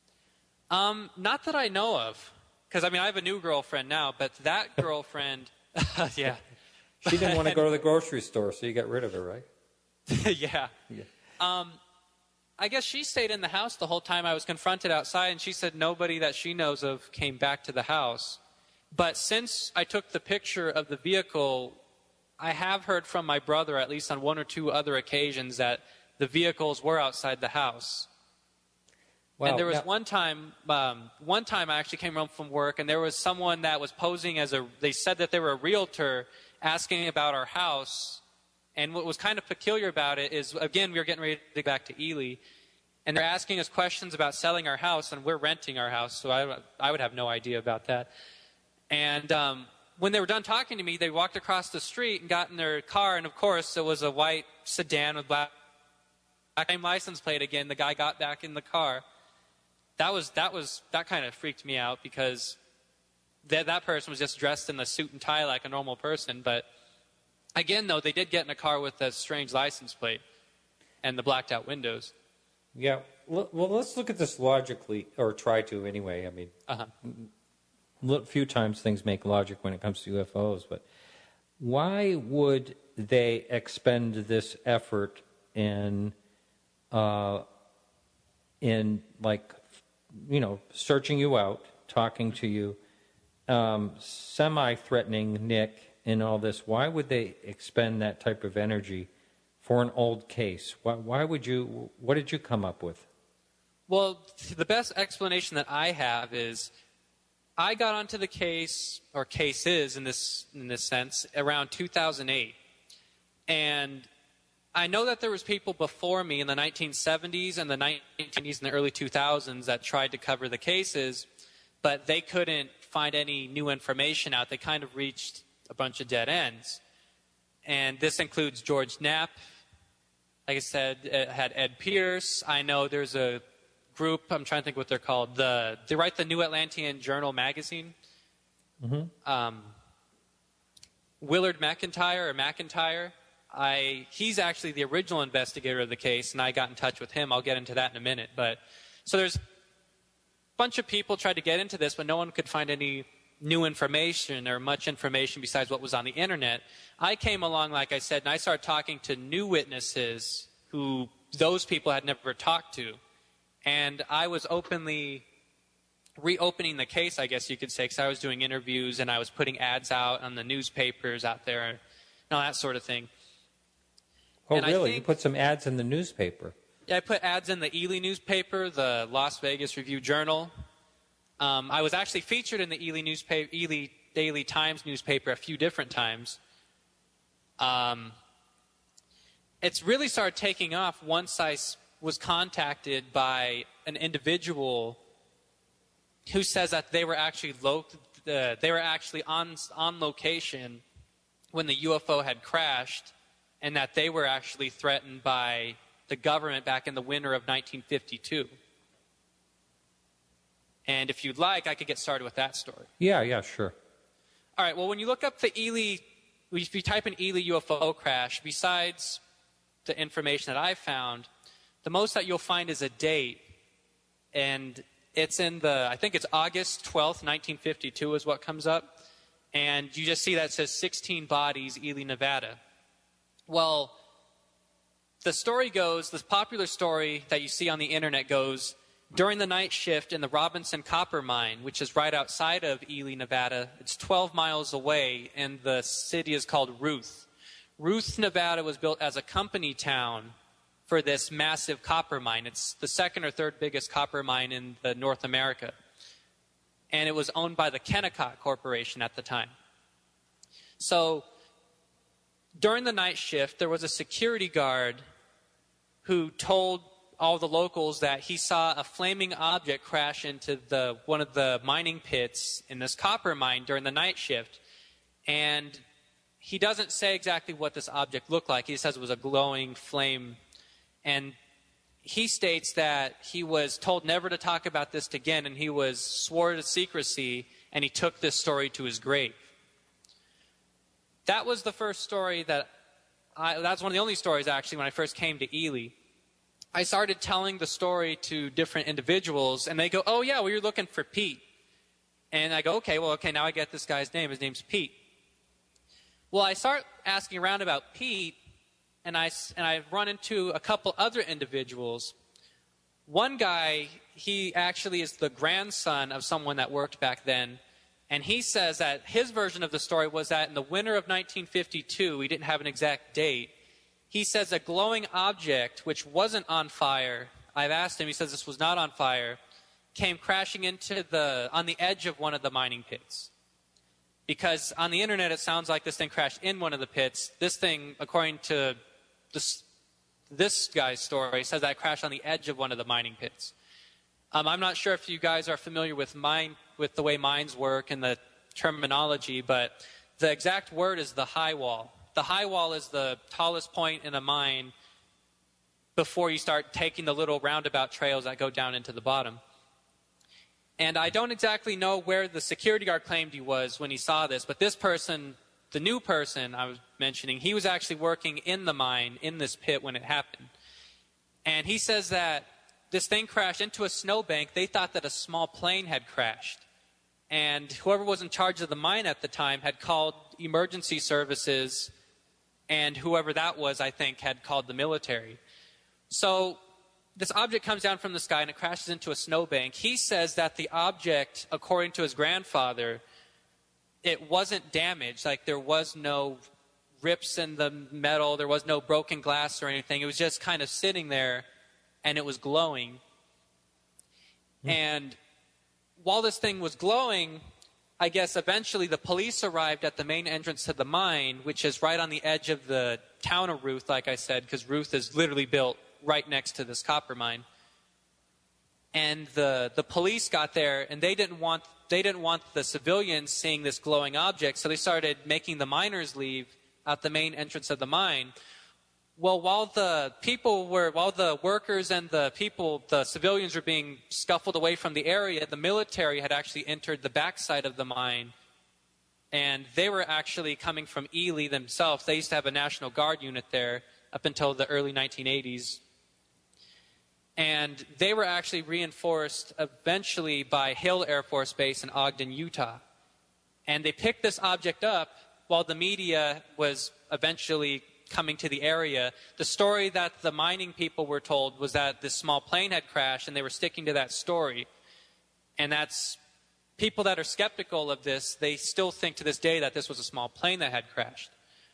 Um, not that I know of. Because, I mean, I have a new girlfriend now, but that girlfriend, yeah. She didn't want to go to the grocery store, so you got rid of her, right? yeah. yeah. Um, I guess she stayed in the house the whole time I was confronted outside, and she said nobody that she knows of came back to the house. But since I took the picture of the vehicle, I have heard from my brother, at least on one or two other occasions, that the vehicles were outside the house. Well, and there was now, one time, um, one time I actually came home from work, and there was someone that was posing as a, they said that they were a realtor asking about our house. And what was kind of peculiar about it is, again, we were getting ready to get back to Ely, and they're asking us questions about selling our house, and we're renting our house, so I, I would have no idea about that. And um, when they were done talking to me, they walked across the street and got in their car, and of course it was a white sedan with black same license plate again. The guy got back in the car. That was that was that kind of freaked me out because that that person was just dressed in a suit and tie like a normal person. But again, though, they did get in a car with a strange license plate and the blacked out windows. Yeah. Well, let's look at this logically, or try to anyway. I mean, uh-huh. a few times things make logic when it comes to U F Os, but why would they expend this effort in, uh, in like, you know, searching you out, talking to you, um, semi-threatening Nick and all this? Why would they expend that type of energy for an old case? Why, why would you, what did you come up with? Well, the best explanation that I have is I got onto the case, or cases in this in this sense, around two thousand eight. And I know that there was people before me in the nineteen seventies and the nineteen nineties and the early two thousands that tried to cover the cases, but they couldn't find any new information out. They kind of reached a bunch of dead ends. And this includes George Knapp. Like I said, it had Ed Pierce. I know there's a group, I'm trying to think what they're called. The They write the New Atlantean Journal magazine. Mm-hmm. Um, Willard McIntyre, or McIntyre, I, he's actually the original investigator of the case, and I got in touch with him. I'll get into that in a minute. But so there's a bunch of people tried to get into this, but no one could find any new information or much information besides what was on the internet. I came along, like I said, and I started talking to new witnesses who those people had never talked to. And I was openly reopening the case, I guess you could say, because I was doing interviews and I was putting ads out on the newspapers out there and all that sort of thing. Oh, and really? Think, you put some ads in the newspaper? Yeah, I put ads in the Ely newspaper, the Las Vegas Review-Journal. Um, I was actually featured in the Ely newspaper, Ely Daily Times newspaper a few different times. Um, it's really started taking off once I was contacted by an individual who says that they were actually lo- uh, they were actually on on location when the U F O had crashed, and that they were actually threatened by the government back in the winter of nineteen fifty-two. And if you'd like, I could get started with that story. Yeah, yeah, sure. All right, well, when you look up the Ely, if you type in Ely U F O crash, besides the information that I found, the most that you'll find is a date, and it's in the, I think it's August twelfth, nineteen fifty-two is what comes up, and you just see that it says sixteen bodies, Ely, Nevada. Well, the story goes, this popular story that you see on the internet goes, during the night shift in the Robinson Copper Mine, which is right outside of Ely, Nevada, it's twelve miles away, and the city is called Ruth. Ruth, Nevada was built as a company town for this massive copper mine. It's the second or third biggest copper mine in the North America. And it was owned by the Kennecott Corporation at the time. So during the night shift, there was a security guard who told all the locals that he saw a flaming object crash into the one of the mining pits in this copper mine during the night shift. And he doesn't say exactly what this object looked like. He says it was a glowing flame. And he states that he was told never to talk about this again, and he was swore to secrecy, and he took this story to his grave. That was the first story that I, that's one of the only stories, actually, when I first came to Ely. I started telling the story to different individuals, and they go, oh, yeah, well, you're looking for Pete. And I go, okay, well, okay, now I get this guy's name. His name's Pete. Well, I start asking around about Pete, and I, and I run into a couple other individuals. One guy, he actually is the grandson of someone that worked back then, and he says that his version of the story was that in the winter of nineteen fifty-two, we didn't have an exact date, he says a glowing object, which wasn't on fire, I've asked him, he says this was not on fire, came crashing into the, on the edge of one of the mining pits. Because on the internet, it sounds like this thing crashed in one of the pits. This thing, according to this, this guy's story, says that it crashed on the edge of one of the mining pits. Um, I'm not sure if you guys are familiar with mine, with the way mines work and the terminology, but the exact word is the high wall. The high wall is the tallest point in a mine before you start taking the little roundabout trails that go down into the bottom. And I don't exactly know where the security guard claimed he was when he saw this, but this person, the new person I was mentioning, he was actually working in the mine, in this pit when it happened. And he says that this thing crashed into a snowbank. They thought that a small plane had crashed. And whoever was in charge of the mine at the time had called emergency services, and whoever that was, I think, had called the military. So this object comes down from the sky and it crashes into a snowbank. He says that the object, according to his grandfather, it wasn't damaged. Like, there was no rips in the metal, there was no broken glass or anything. It was just kind of sitting there and it was glowing. Mm. And while this thing was glowing, I guess eventually the police arrived at the main entrance to the mine, which is right on the edge of the town of Ruth, like I said, because Ruth is literally built right next to this copper mine. And the the police got there, and they didn't want they didn't want the civilians seeing this glowing object, so they started making the miners leave at the main entrance of the mine. Well, while the people were, while the workers and the people, the civilians were being scuffled away from the area, the military had actually entered the backside of the mine, and they were actually coming from Ely themselves. They used to have a National Guard unit there up until the early nineteen eighties. And they were actually reinforced eventually by Hill Air Force Base in Ogden, Utah. And they picked this object up while the media was eventually coming to the area. The story that the mining people were told was that this small plane had crashed, and they were sticking to that story. And that's, people that are skeptical of this, they still think to this day that this was a small plane that had crashed.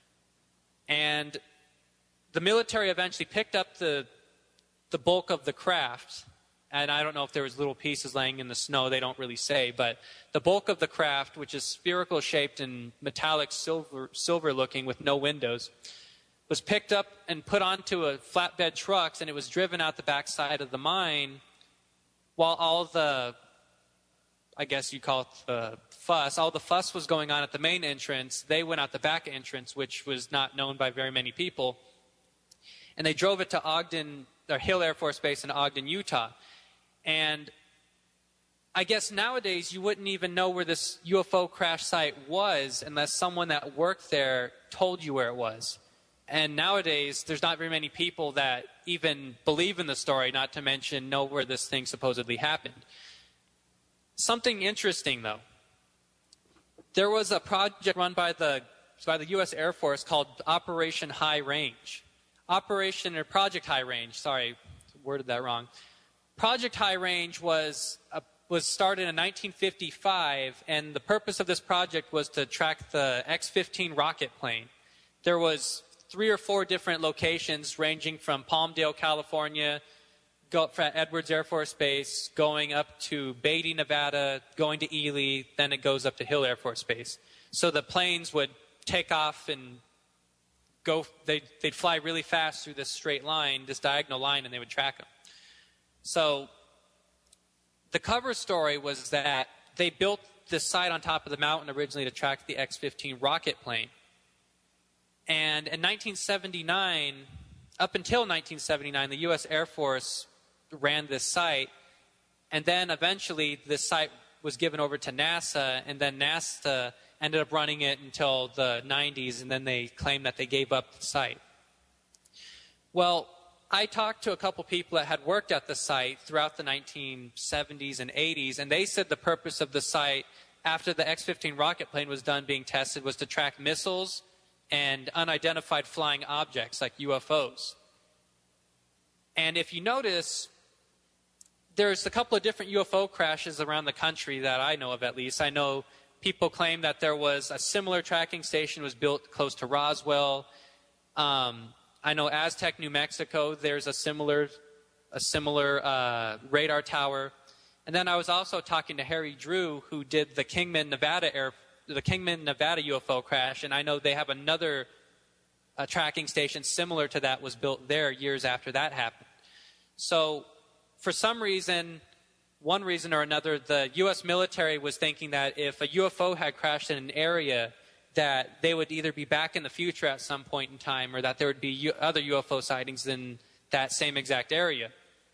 And the military eventually picked up the the bulk of the craft, and I don't know if there was little pieces laying in the snow, they don't really say, but the bulk of the craft, which is spherical shaped and metallic silver silver looking with no windows, was picked up and put onto a flatbed trucks, and it was driven out the backside of the mine while all the, I guess you call it the fuss, all the fuss was going on at the main entrance. They went out the back entrance, which was not known by very many people, and they drove it to Ogden, or Hill Air Force Base in Ogden, Utah. And I guess nowadays you wouldn't even know where this U F O crash site was unless someone that worked there told you where it was. And nowadays there's not very many people that even believe in the story, not to mention know where this thing supposedly happened. Something interesting, though. There was a project run by the, by the U S Air Force called Operation High Range. Operation or Project High Range, sorry, worded that wrong. Project High Range was a, was started in nineteen fifty-five, and the purpose of this project was to track the X fifteen rocket plane. There was three or four different locations ranging from Palmdale, California, go from Edwards Air Force Base, going up to Beatty, Nevada, going to Ely, then it goes up to Hill Air Force Base. So the planes would take off and go, they'd, they'd fly really fast through this straight line, this diagonal line, and they would track them. So the cover story was that they built this site on top of the mountain originally to track the X fifteen rocket plane. And in nineteen seventy-nine, up until nineteen seventy-nine, the U S Air Force ran this site, and then eventually this site was given over to NASA, and then NASA ended up running it until the nineties, and then they claimed that they gave up the site. Well, I talked to a couple people that had worked at the site throughout the nineteen seventies and eighties, and they said the purpose of the site after the X fifteen rocket plane was done being tested was to track missiles and unidentified flying objects like U F Os. And if you notice, there's a couple of different U F O crashes around the country that I know of, at least. I know people claim that there was a similar tracking station was built close to Roswell. Um, I know Aztec, New Mexico, there's a similar, a similar uh, radar tower. And then I was also talking to Harry Drew, who did the Kingman, Nevada Air, the Kingman, Nevada U F O crash, and I know they have another uh, tracking station similar to that was built there years after that happened. So for some reason, one reason or another, the U S military was thinking that if a U F O had crashed in an area, that they would either be back in the future at some point in time, or that there would be U- other U F O sightings in that same exact area.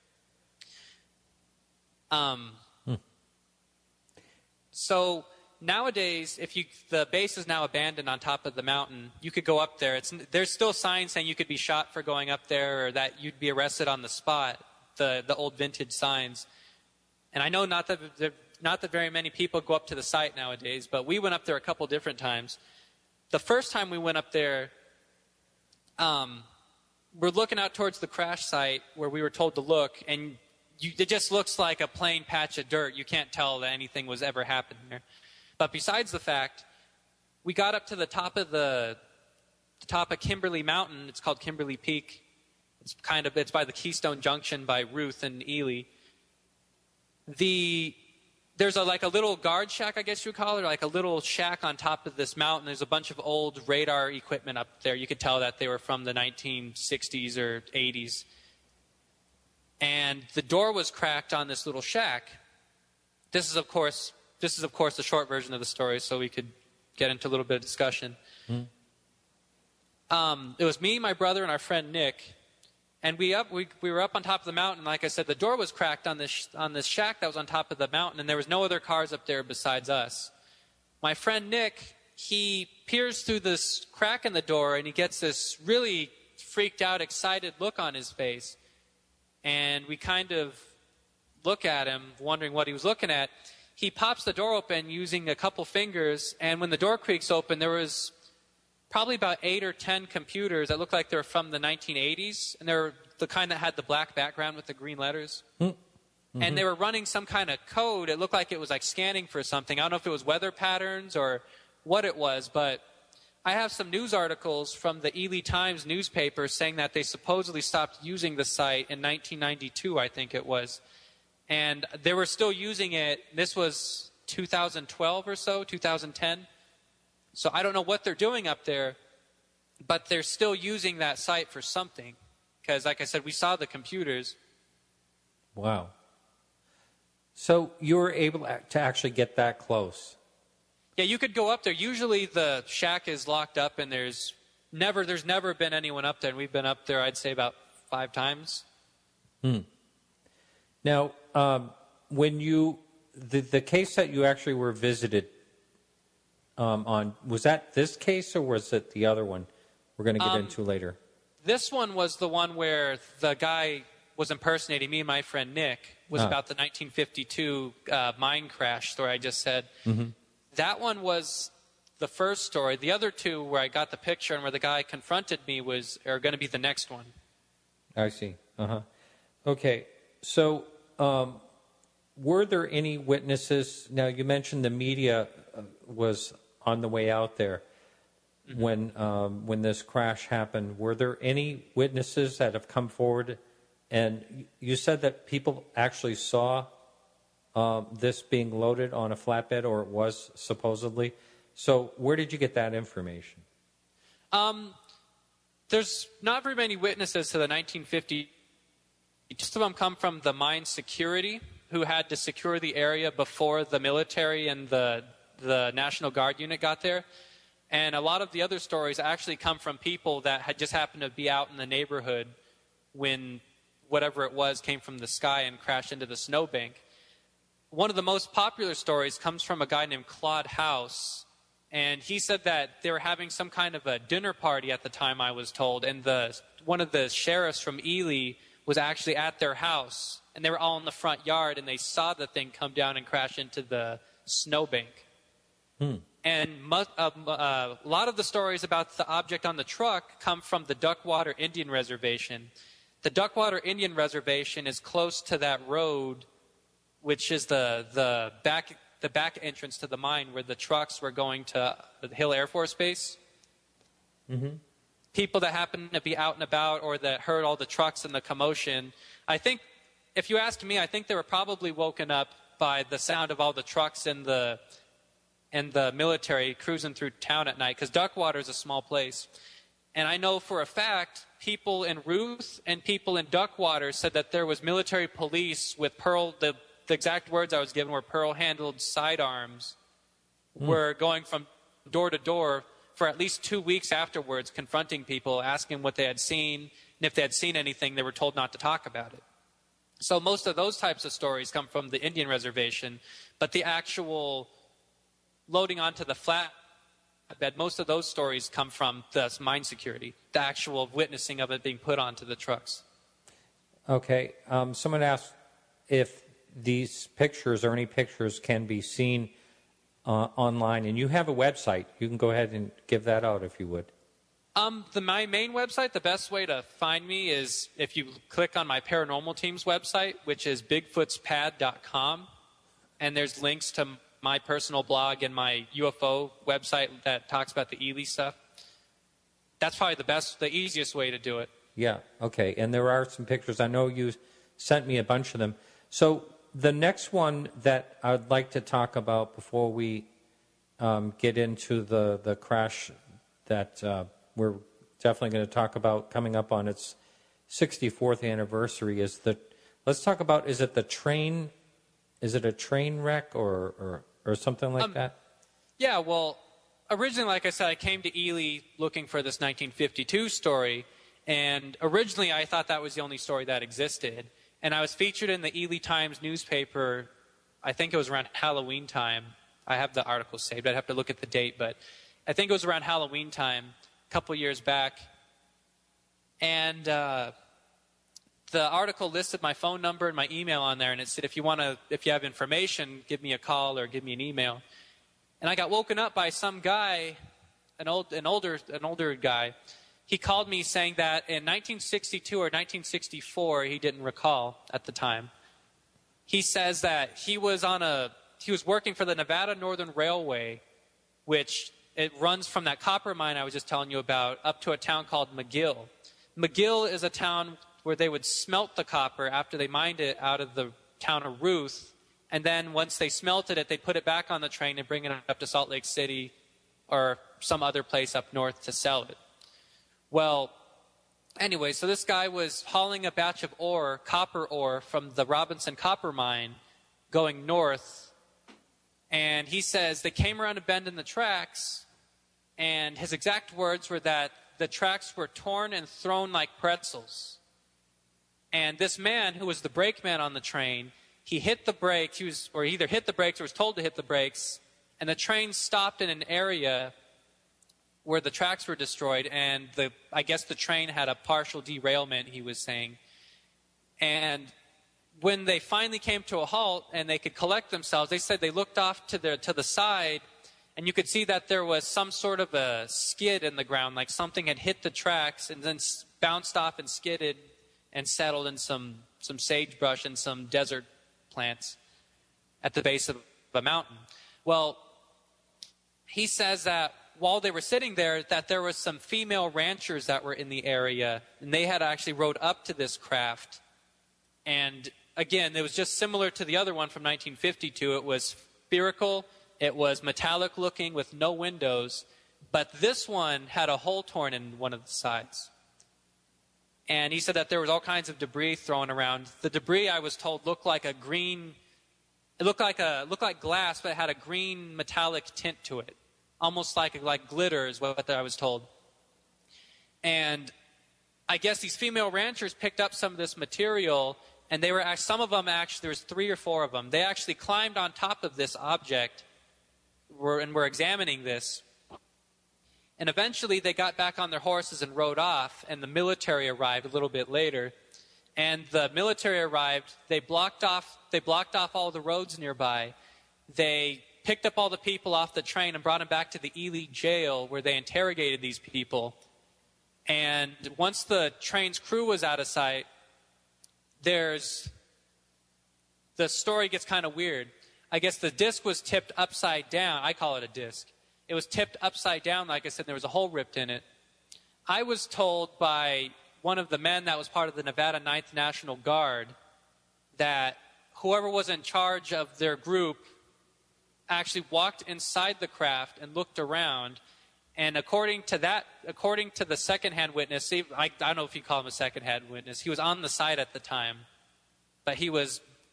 Um, hmm. So nowadays, if you the base is now abandoned on top of the mountain, you could go up there. It's, there's still signs saying you could be shot for going up there, or that you'd be arrested on the spot. The the old vintage signs, and I know not that not that very many people go up to the site nowadays, but we went up there a couple different times. The first time we went up there, um, we're looking out towards the crash site where we were told to look, and you, it just looks like a plain patch of dirt. You can't tell that anything was ever happening there. But besides the fact, we got up to the top of the, the top of Kimberly Mountain. It's called Kimberly Peak. It's kind of it's by the Keystone Junction by Ruth and Ely. The there's a like a little guard shack, I guess you would call it, like a little shack on top of this mountain. There's a bunch of old radar equipment up there. You could tell that they were from the nineteen sixties or eighties. And the door was cracked on this little shack. This is of course this is of course the short version of the story, so we could get into a little bit of discussion. Mm. Um, it was me, my brother, and our friend Nick. And we up we we were up on top of the mountain. Like I said, the door was cracked on this on this shack that was on top of the mountain, and there was no other cars up there besides us. My friend Nick, he peers through this crack in the door, and he gets this really freaked out, excited look on his face. And we kind of look at him, wondering what he was looking at. He pops the door open using a couple fingers, and when the door creaks open, there was probably about eight or ten computers that looked like they were from the nineteen eighties, and they were the kind that had the black background with the green letters. Mm-hmm. And they were running some kind of code. It looked like it was like scanning for something. I don't know if it was weather patterns or what it was, but I have some news articles from the Ely Times newspaper saying that they supposedly stopped using the site in nineteen ninety-two, I think it was. And they were still using it. This was two thousand twelve or so, two thousand ten. So I don't know what they're doing up there, but they're still using that site for something. Because, like I said, we saw the computers. Wow. So you were able to actually get that close? Yeah, you could go up there. Usually the shack is locked up, and there's never there's never been anyone up there. And we've been up there, I'd say, about five times. Hmm. Now, um, when you the the case that you actually were visited um, on, was that this case or was it the other one we're going to get um, into later? This one was the one where the guy was impersonating me and my friend Nick. Was ah. about the nineteen fifty-two uh, mine crash story I just said. Mm-hmm. That one was the first story. The other two, where I got the picture and where the guy confronted me, was are going to be the next one. I see. Uh huh. Okay. So, um, were there any witnesses? Now, you mentioned the media was on the way out there mm-hmm. when um, when this crash happened. Were there any witnesses that have come forward? And you said that people actually saw um, this being loaded on a flatbed, or it was supposedly. So, where did you get that information? Um, there's not very many witnesses to the nineteen fifty. Most of them come from the mine security, who had to secure the area before the military and the the National Guard unit got there. And a lot of the other stories actually come from people that had just happened to be out in the neighborhood when whatever it was came from the sky and crashed into the snowbank. One of the most popular stories comes from a guy named Claude House. And he said that they were having some kind of a dinner party at the time, I was told. And the one of the sheriffs from Ely was actually at their house, and they were all in the front yard, and they saw the thing come down and crash into the snowbank. Hmm. And mu- uh, uh, a lot of the stories about the object on the truck come from the Duckwater Indian Reservation. The Duckwater Indian Reservation is close to that road, which is the the back the back entrance to the mine where the trucks were going to Hill Air Force Base. Mm-hmm. People that happened to be out and about or that heard all the trucks and the commotion, I think, if you ask me, I think they were probably woken up by the sound of all the trucks and the and the military cruising through town at night, because Duckwater is a small place. And I know for a fact, people in Ruth and people in Duckwater said that there was military police with pearl the the exact words I was given were pearl-handled sidearms mm. were going from door to door for at least two weeks afterwards, confronting people, asking what they had seen, and if they had seen anything, they were told not to talk about it. So most of those types of stories come from the Indian reservation, but the actual loading onto the flatbed, most of those stories come from the mine security, the actual witnessing of it being put onto the trucks. Okay. Um, someone asked if these pictures or any pictures can be seen uh, online, and you have a website. You can go ahead and give that out if you would. Um, the, my main website, the best way to find me is if you click on my paranormal team's website, which is bigfoots pad dot com, and there's links to my personal blog and my U F O website that talks about the Ely stuff. That's probably the best, the easiest way to do it. Yeah, okay. And there are some pictures. I know you sent me a bunch of them. So the next one that I'd like to talk about before we um, get into the, the crash that uh, we're definitely going to talk about coming up on its sixty-fourth anniversary is the, let's talk about, is it the train, is it a train wreck or, or, or something like um, that? Yeah, well, originally, like I said, I came to Ely looking for this nineteen fifty-two story, and originally I thought that was the only story that existed. And I was featured in the Ely Times newspaper, I think it was around Halloween time. I have the article saved. I'd have to look at the date, but I think it was around Halloween time, a couple years back. And uh, the article listed my phone number and my email on there, and it said, if you want to, if you have information, give me a call or give me an email. And I got woken up by some guy, an old, an older, an older guy. He called me saying that in nineteen sixty-two or nineteen sixty-four, he didn't recall at the time. He says that he was on a, he was working for the Nevada Northern Railway, which it runs from that copper mine I was just telling you about up to a town called McGill. McGill is a town where they would smelt the copper after they mined it out of the town of Ruth. And then once they smelted it, they'd put it back on the train and bring it up to Salt Lake City or some other place up north to sell it. Well, anyway, so this guy was hauling a batch of ore, copper ore, from the Robinson copper mine going north. And he says they came around a bend in the tracks, and his exact words were that the tracks were torn and thrown like pretzels. And this man, who was the brakeman on the train, he hit the brakes, he was, or he either hit the brakes or was told to hit the brakes, and the train stopped in an area where the tracks were destroyed, and the I guess the train had a partial derailment, he was saying. And when they finally came to a halt and they could collect themselves, they said they looked off to the, to the side, and you could see that there was some sort of a skid in the ground, like something had hit the tracks and then bounced off and skidded and settled in some, some sagebrush and some desert plants at the base of a mountain. Well, he says that while they were sitting there, that there was some female ranchers that were in the area, and they had actually rode up to this craft. And again, it was just similar to the other one from nineteen fifty-two. It was spherical, it was metallic looking with no windows, but this one had a hole torn in one of the sides. And he said that there was all kinds of debris thrown around. The debris, I was told, looked like a green, it looked like a looked like glass, but it had a green metallic tint to it. Almost like like glitter is what I was told. And I guess these female ranchers picked up some of this material, and they were some of them actually, there was three or four of them. They actually climbed on top of this object were, and were examining this. And eventually they got back on their horses and rode off, and the military arrived a little bit later. And the military arrived, they blocked off, they blocked off all the roads nearby. They picked up all the people off the train and brought them back to the Ely jail where they interrogated these people. And once the train's crew was out of sight, there's, the story gets kind of weird. I guess the disc was tipped upside down. I call it a disc. It was tipped upside down, like I said, there was a hole ripped in it. I was told by one of the men that was part of the Nevada ninth National Guard that whoever was in charge of their group actually walked inside the craft and looked around, and according to that, according to the second-hand witness, I, I don't know if you call him a second-hand witness, he was on the site at the time, but he was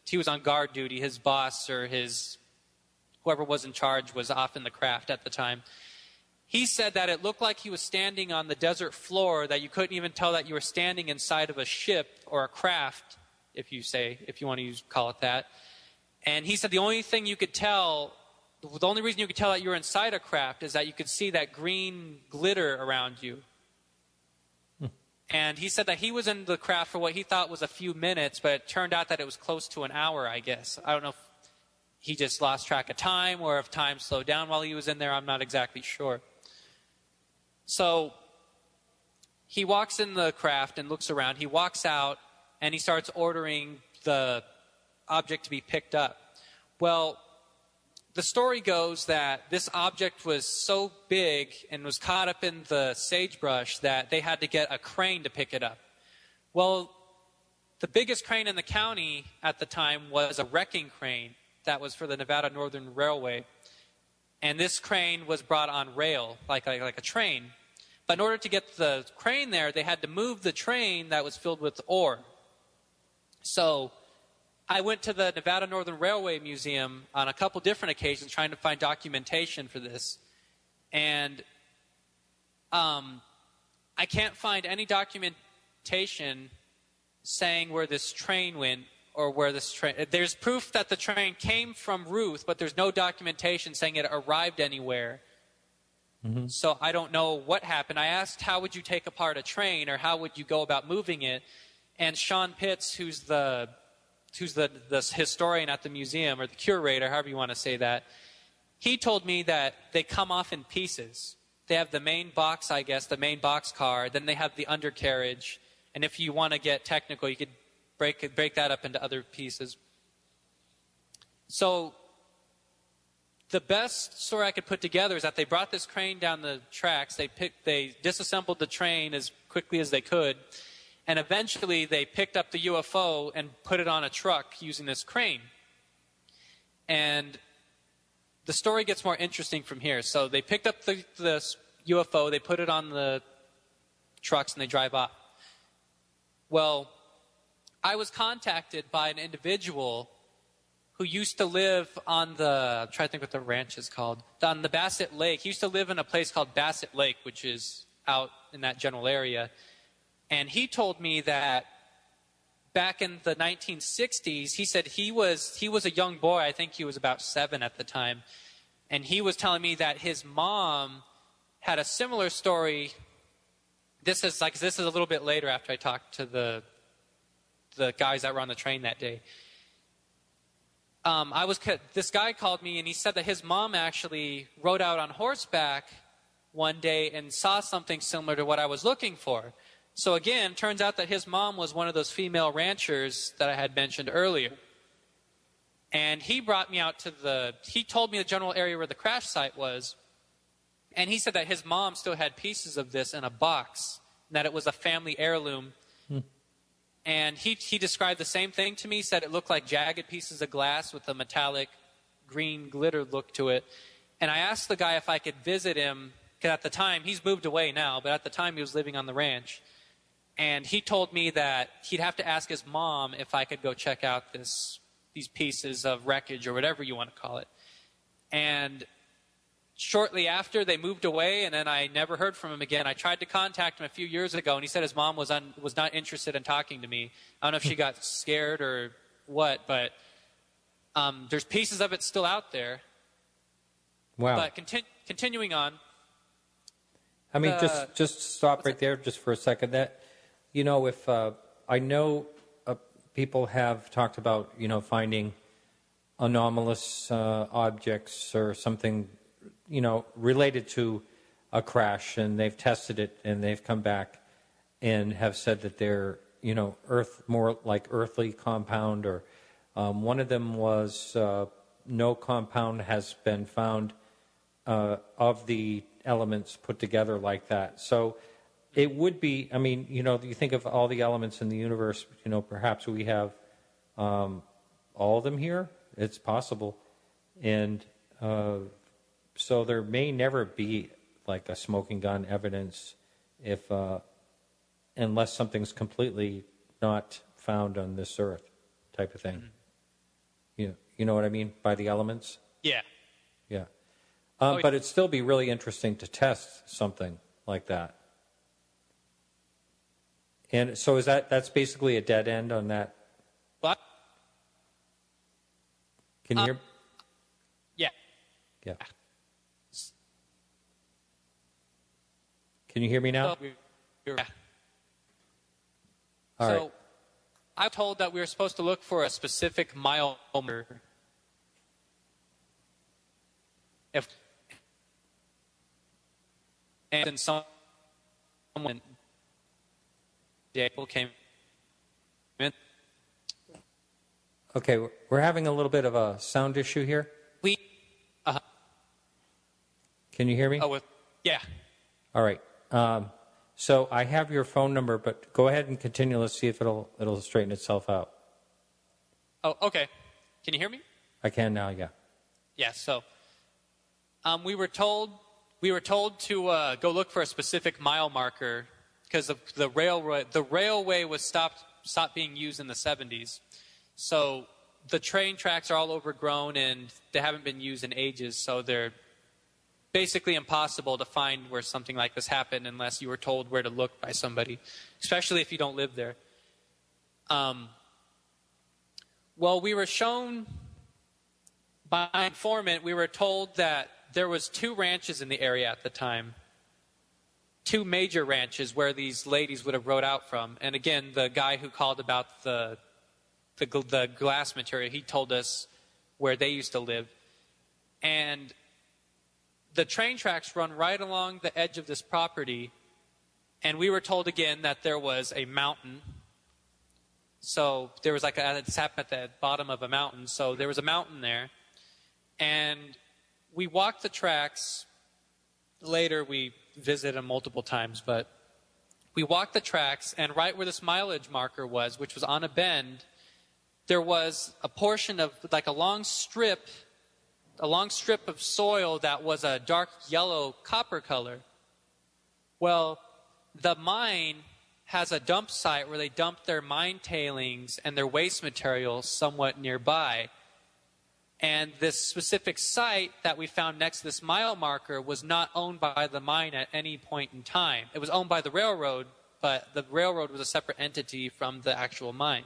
he was on guard duty. His boss or his whoever was in charge was off in the craft at the time. He said that it looked like he was standing on the desert floor, that you couldn't even tell that you were standing inside of a ship or a craft, if you say, if you want to use, call it that. And he said the only thing you could tell, the only reason you could tell that you were inside a craft is that you could see that green glitter around you. Hmm. And he said that he was in the craft for what he thought was a few minutes, but it turned out that it was close to an hour, I guess. I don't know if he just lost track of time or if time slowed down while he was in there. I'm not exactly sure. So he walks in the craft and looks around. He walks out and he starts ordering the object to be picked up. Well, the story goes that this object was so big and was caught up in the sagebrush that they had to get a crane to pick it up. Well, the biggest crane in the county at the time was a wrecking crane that was for the Nevada Northern Railway. And this crane was brought on rail, like, like, like a train. But in order to get the crane there, they had to move the train that was filled with ore. So I went to the Nevada Northern Railway Museum on a couple different occasions trying to find documentation for this. And um, I can't find any documentation saying where this train went or where this train... There's proof that the train came from Ruth, but there's no documentation saying it arrived anywhere. Mm-hmm. So I don't know what happened. I asked, how would you take apart a train, or how would you go about moving it? And Sean Pitts, who's the who's the, the historian at the museum, or the curator, however you want to say that, he told me that they come off in pieces. They have the main box, I guess, the main box car, then they have the undercarriage, and if you want to get technical, you could break break that up into other pieces. So the best story I could put together is that they brought this crane down the tracks, they picked, they disassembled the train as quickly as they could, and eventually they picked up the U F O and put it on a truck using this crane. And the story gets more interesting from here. So they picked up the, this U F O, they put it on the trucks, and they drive off. Well, I was contacted by an individual who used to live on the, I'm trying to think what the ranch is called, on the Bassett Lake. He used to live in a place called Bassett Lake, which is out in that general area. And he told me that back in the nineteen sixties, he said he was he was a young boy. I think he was about seven at the time. And he was telling me that his mom had a similar story. This is like this is a little bit later after I talked to the the guys that were on the train that day. Um, I was this guy called me and he said that his mom actually rode out on horseback one day and saw something similar to what I was looking for. So again, turns out that his mom was one of those female ranchers that I had mentioned earlier. And he brought me out to the, he told me the general area where the crash site was. And he said that his mom still had pieces of this in a box, and that it was a family heirloom. Hmm. And he, he described the same thing to me, said it looked like jagged pieces of glass with a metallic green glitter look to it. And I asked the guy if I could visit him, because at the time, he's moved away now, but at the time he was living on the ranch. And he told me that he'd have to ask his mom if I could go check out this these pieces of wreckage or whatever you want to call it. And shortly after, they moved away, and then I never heard from him again. I tried to contact him a few years ago, and he said his mom was un, was not interested in talking to me. I don't know if she got scared or what, but um, there's pieces of it still out there. Wow. But conti- continuing on. I mean, the, just just stop right that? there just for a second. That, you know, if uh, I know uh, people have talked about, you know, finding anomalous uh, objects or something, you know, related to a crash, and they've tested it, and they've come back and have said that they're, you know, earth more like earthly compound, or um, one of them was uh, no compound has been found uh, of the elements put together like that. So it would be, I mean, you know, you think of all the elements in the universe, you know, perhaps we have um, all of them here. It's possible. And uh, so there may never be like a smoking gun evidence if, uh, unless something's completely not found on this earth type of thing. You, you know what I mean by the elements? Yeah. Yeah. Um, Oh, yeah. But it'd still be really interesting to test something like that. And so is that that's basically a dead end on that? What? Can you Uh, hear? Yeah. Yeah. Can you hear me now? So, we- we were- All so right. I'm told that we were supposed to look for a specific mile marker. If and then some- someone came in, Okay, we're- we're having a little bit of a sound issue here. we uh, Can you hear me? oh with yeah. All right. Um, so I have your phone number, but go ahead and continue. Let's see if it'll it'll straighten itself out. Oh, okay. Can you hear me? I can now. Yeah. Yeah. So, um, we were told we were told to uh, go look for a specific mile marker because the the railroad the railway was stopped stopped being used in the seventies. So the train tracks are all overgrown and they haven't been used in ages. So they're basically impossible to find where something like this happened unless you were told where to look by somebody, especially if you don't live there. Um, well, we were shown by an informant, we were told that there was two ranches in the area at the time, two major ranches where these ladies would have rode out from. And again, the guy who called about the the, the glass material, he told us where they used to live. And the train tracks run right along the edge of this property, and we were told again that there was a mountain. So there was like a, it's happened at the bottom of a mountain. So there was a mountain there, and we walked the tracks. Later, we visited them multiple times, but we walked the tracks, and right where this mileage marker was, which was on a bend, there was a portion of like a long strip a long strip of soil that was a dark yellow copper color. Well, the mine has a dump site where they dump their mine tailings and their waste material somewhat nearby. And this specific site that we found next to this mile marker was not owned by the mine at any point in time. It was owned by the railroad, but the railroad was a separate entity from the actual mine.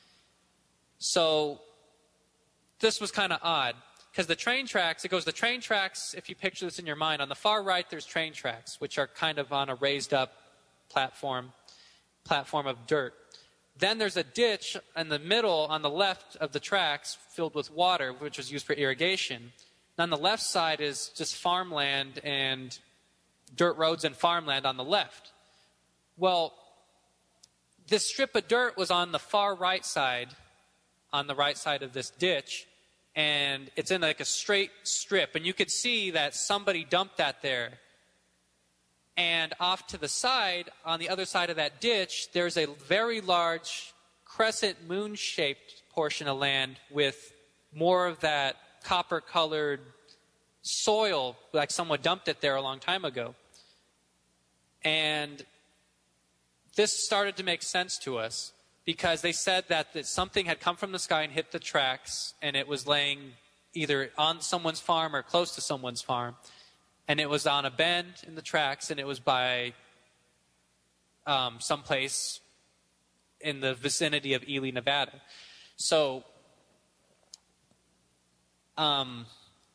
So this was kind of odd. Because the train tracks, it goes the train tracks, if you picture this in your mind, on the far right there's train tracks, which are kind of on a raised up platform, platform of dirt. Then there's a ditch in the middle on the left of the tracks filled with water, which was used for irrigation. And on the left side is just farmland and dirt roads and farmland on the left. Well, this strip of dirt was on the far right side, on the right side of this ditch. And it's in like a straight strip. And you could see that somebody dumped that there. And off to the side, on the other side of that ditch, there's a very large crescent moon-shaped portion of land with more of that copper-colored soil, like someone dumped it there a long time ago. And this started to make sense to us, because they said that, that something had come from the sky and hit the tracks, and it was laying either on someone's farm or close to someone's farm. And it was on a bend in the tracks, and it was by um, someplace in the vicinity of Ely, Nevada. So um,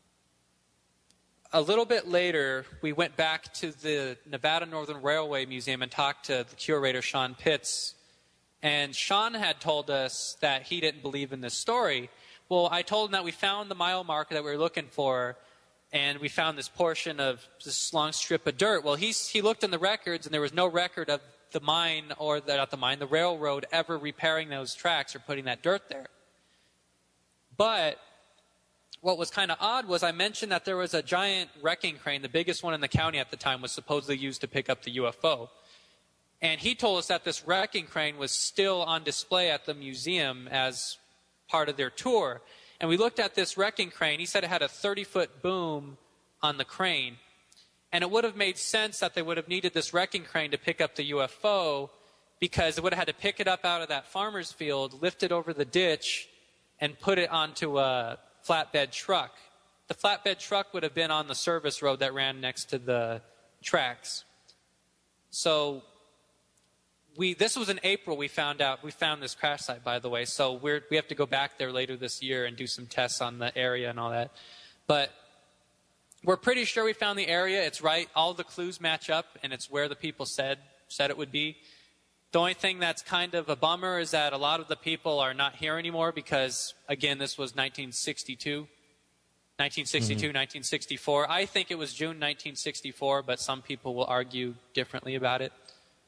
a little bit later, we went back to the Nevada Northern Railway Museum and talked to the curator, Sean Pitts. And Sean had told us that he didn't believe in this story. Well, I told him that we found the mile marker that we were looking for, and we found this portion of this long strip of dirt. Well, he's, he looked in the records, and there was no record of the mine, or the, not the mine, the railroad ever repairing those tracks or putting that dirt there. But what was kind of odd was I mentioned that there was a giant wrecking crane, the biggest one in the county at the time, was supposedly used to pick up the U F O. And he told us that this wrecking crane was still on display at the museum as part of their tour. And we looked at this wrecking crane. He said it had a thirty-foot boom on the crane. And it would have made sense that they would have needed this wrecking crane to pick up the U F O, because it would have had to pick it up out of that farmer's field, lift it over the ditch, and put it onto a flatbed truck. The flatbed truck would have been on the service road that ran next to the tracks. So we this was in April we found out. We found this crash site, by the way. So we're, we have to go back there later this year and do some tests on the area and all that. But we're pretty sure we found the area. It's right. All the clues match up, and it's where the people said said it would be. The only thing that's kind of a bummer is that a lot of the people are not here anymore because, again, this was nineteen sixty-two. nineteen sixty-two, mm-hmm. nineteen sixty-four. I think it was June nineteen sixty-four, but some people will argue differently about it.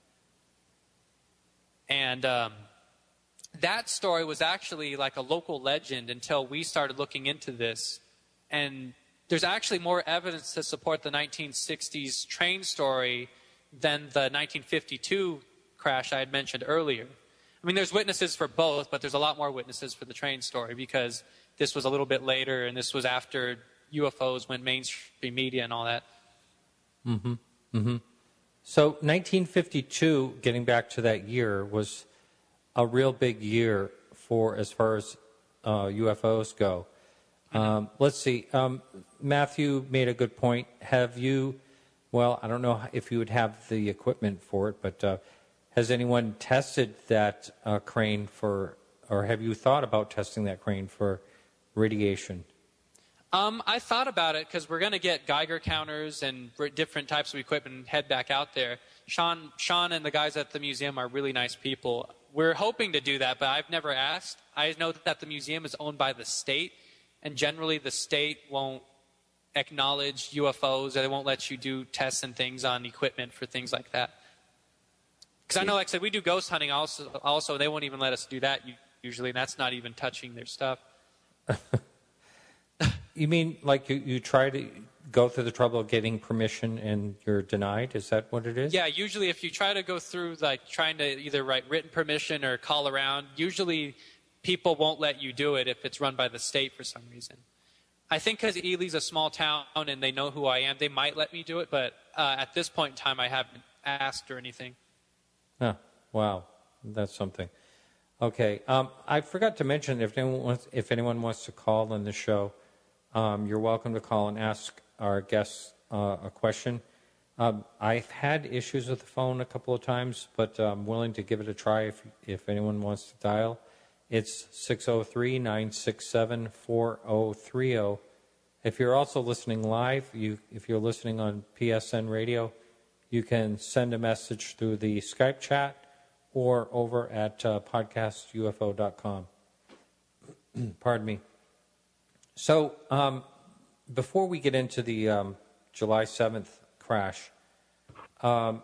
And um, that story was actually like a local legend until we started looking into this. And there's actually more evidence to support the nineteen sixties train story than the nineteen fifty-two crash I had mentioned earlier. I mean, there's witnesses for both, but there's a lot more witnesses for the train story because this was a little bit later, and this was after U F Os went mainstream media and all that. Mm-hmm. Mm-hmm. So nineteen fifty-two, getting back to that year, was a real big year for as far as uh, U F Os go. Um, let's see. Um, Matthew made a good point. Have you, well, I don't know if you would have the equipment for it, but uh, has anyone tested that uh, crane for, or have you thought about testing that crane for radiation? Um, I thought about it because we're going to get Geiger counters and different types of equipment and head back out there. Sean, Sean and the guys at the museum are really nice people. We're hoping to do that, but I've never asked. I know that the museum is owned by the state, and generally the state won't acknowledge U F Os, or they won't let you do tests and things on equipment for things like that. Because I know, like I said, we do ghost hunting also, also. They won't even let us do that usually, and that's not even touching their stuff. You mean like you, you try to go through the trouble of getting permission and you're denied? Is that what it is? Yeah, usually if you try to go through like trying to either write written permission or call around, usually people won't let you do it if it's run by the state for some reason. I think because Ely's a small town and they know who I am, they might let me do it, but uh, at this point in time I haven't asked or anything. Oh, wow. That's something. Okay. Um, I forgot to mention, if anyone wants, if anyone wants to call in the show, um, you're welcome to call and ask our guests uh, a question. Um, I've had issues with the phone a couple of times, but I'm willing to give it a try if, if anyone wants to dial. It's six oh three, nine six seven, four oh three oh. If you're also listening live, you if you're listening on P S N Radio, you can send a message through the Skype chat or over at uh, podcast U F O dot com. Pardon me. So um, before we get into the um, July seventh crash, um,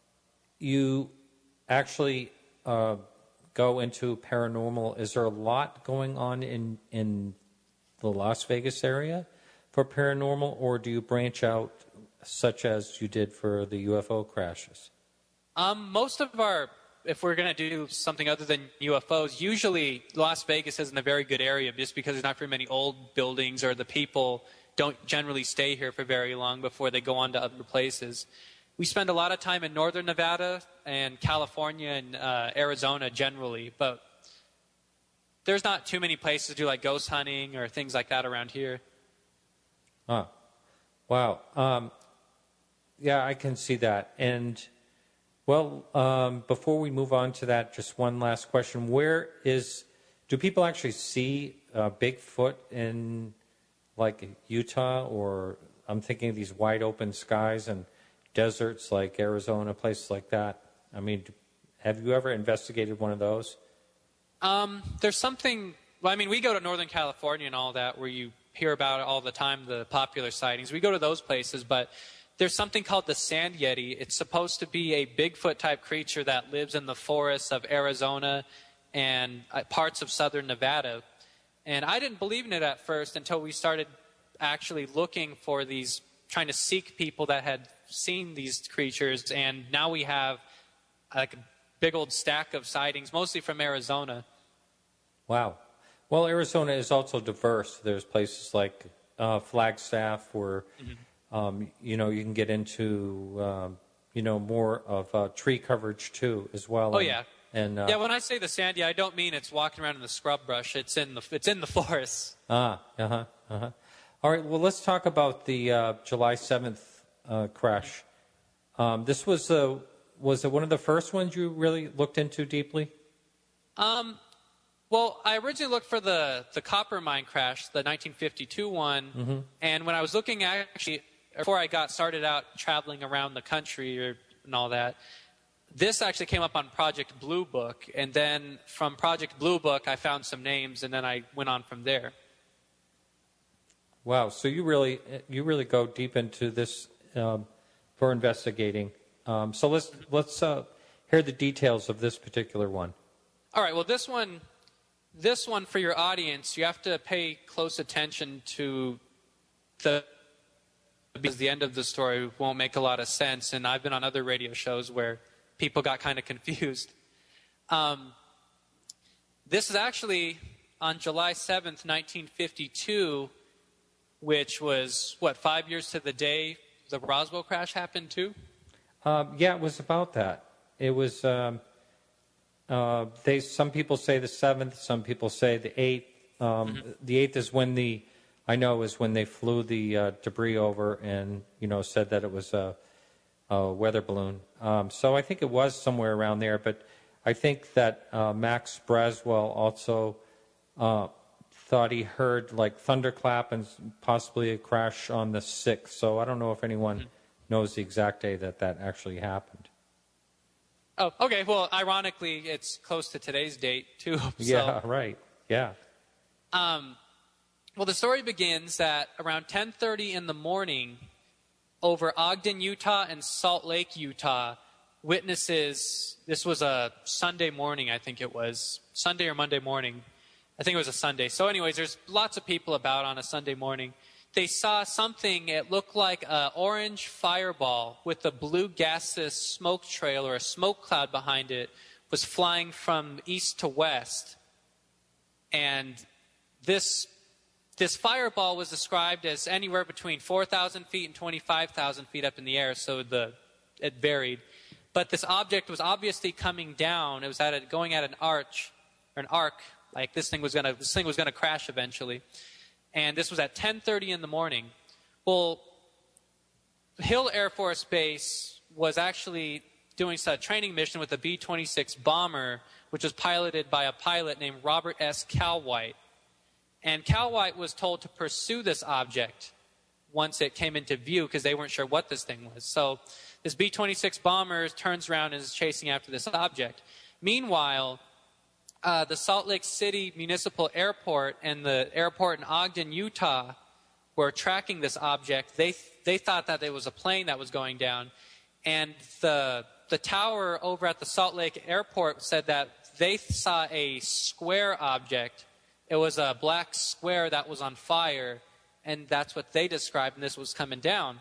you actually uh, go into paranormal. Is there a lot going on in, in the Las Vegas area for paranormal, or do you branch out such as you did for the U F O crashes? Um, most of our, if we're going to do something other than U F Os, usually Las Vegas isn't a very good area just because there's not very many old buildings, or the people don't generally stay here for very long before they go on to other places. We spend a lot of time in northern Nevada and California and uh, Arizona generally, but there's not too many places to do like ghost hunting or things like that around here. Huh. Wow. Um, yeah, I can see that. And, well, um, before we move on to that, just one last question. Where is, do people actually see uh, Bigfoot in, like, Utah? Or I'm thinking of these wide open skies and deserts like Arizona, places like that. I mean, have you ever investigated one of those? Um, there's something, well, I mean, we go to Northern California and all that where you hear about it all the time, the popular sightings. We go to those places, but there's something called the Sand Yeti. It's supposed to be a Bigfoot-type creature that lives in the forests of Arizona and parts of southern Nevada. And I didn't believe in it at first until we started actually looking for these, trying to seek people that had seen these creatures, and now we have like a big old stack of sightings, mostly from Arizona. Wow. Well, Arizona is also diverse. There's places like uh, Flagstaff where, mm-hmm. um, you know, you can get into, um, you know, more of uh, tree coverage too as well. Oh, and, yeah. And uh, yeah, when I say the sand, yeah, I don't mean it's walking around in the scrub brush. It's in the it's in the forest. Ah, uh huh, uh huh. All right. Well, let's talk about the uh, July seventh uh, crash. Um, this was uh, was it one of the first ones you really looked into deeply? Um, well, I originally looked for the the copper mine crash, the nineteen fifty-two one, Mm-hmm. and when I was looking at actually before I got started out traveling around the country or, and all that. This actually came up on Project Blue Book, and then from Project Blue Book, I found some names, and then I went on from there. Wow! So you really you really go deep into this um, for investigating. Um, so let's let's uh, hear the details of this particular one. All right. Well, this one, this one for your audience, you have to pay close attention to the because the end of the story won't make a lot of sense. And I've been on other radio shows where people got kind of confused. Um, this is actually on July seventh, nineteen fifty-two, which was, what, five years to the day the Roswell crash happened too? Um, yeah, it was about that. It was, um, uh, they. Some people say the seventh, some people say the eighth. Um, mm-hmm. The eighth is when the, I know, is when they flew the uh, debris over and, you know, said that it was a, a weather balloon. Um, so I think it was somewhere around there, but I think that uh, Max Braswell also uh, thought he heard like thunderclap and possibly a crash on the sixth. So I don't know if anyone mm-hmm. knows the exact day that that actually happened. Oh, okay. Well, ironically, it's close to today's date too. So. Yeah, right. Yeah. Um, well, the story begins that around ten thirty in the morning, over Ogden, Utah, and Salt Lake, Utah, witnesses. This was a Sunday morning, I think it was Sunday or Monday morning. I think it was a Sunday. So, anyways, there's lots of people about on a Sunday morning. They saw something, it looked like an orange fireball with a blue gaseous smoke trail or a smoke cloud behind it was flying from east to west. And this, this fireball was described as anywhere between four thousand feet and twenty-five thousand feet up in the air, so the, it varied. But this object was obviously coming down. It was at a, going at an arch, or an arc, like this thing was going to this thing was going to crash eventually. And this was at ten thirty in the morning. Well, Hill Air Force Base was actually doing a training mission with a B twenty-six bomber, which was piloted by a pilot named Robert S. Calwhite. And Calwhite was told to pursue this object once it came into view because they weren't sure what this thing was. So this B twenty-six bomber turns around and is chasing after this object. Meanwhile, Uh, the Salt Lake City Municipal Airport and the airport in Ogden, Utah, were tracking this object. They they thought that it was a plane that was going down, and the the tower over at the Salt Lake Airport said that they saw a square object. It was a black square that was on fire, and that's what they described. And this was coming down.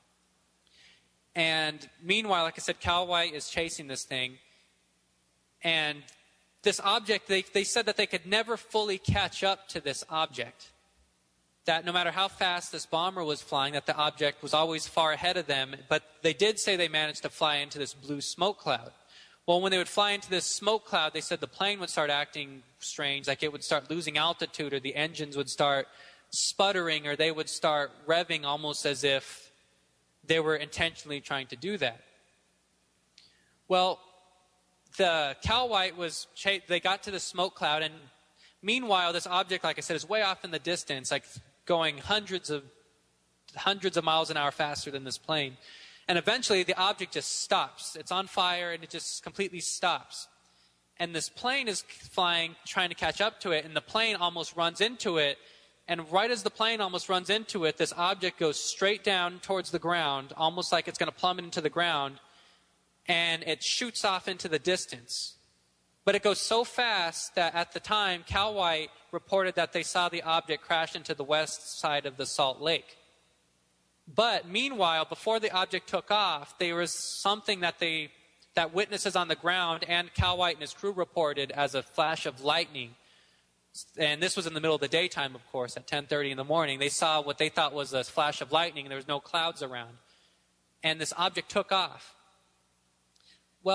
And meanwhile, like I said, Calwhite is chasing this thing, and this object, they, they said that they could never fully catch up to this object. That no matter how fast this bomber was flying, that the object was always far ahead of them. But they did say they managed to fly into this blue smoke cloud. Well, when they would fly into this smoke cloud, they said the plane would start acting strange, like it would start losing altitude, or the engines would start sputtering, or they would start revving almost as if they were intentionally trying to do that. Well, the Calwhite was, they got to the smoke cloud, and meanwhile, this object, like I said, is way off in the distance, like going hundreds of hundreds of miles an hour faster than this plane. And eventually, the object just stops. It's on fire, and it just completely stops. And this plane is flying, trying to catch up to it, and the plane almost runs into it. And right as the plane almost runs into it, this object goes straight down towards the ground, almost like it's going to plummet into the ground. And it shoots off into the distance. But it goes so fast that at the time, Calwhite reported that they saw the object crash into the west side of the Salt Lake. But meanwhile, before the object took off, there was something that they, that witnesses on the ground and Calwhite and his crew reported as a flash of lightning. And this was in the middle of the daytime, of course, at ten thirty in the morning. They saw what they thought was a flash of lightning, and there was no clouds around. And this object took off. Well,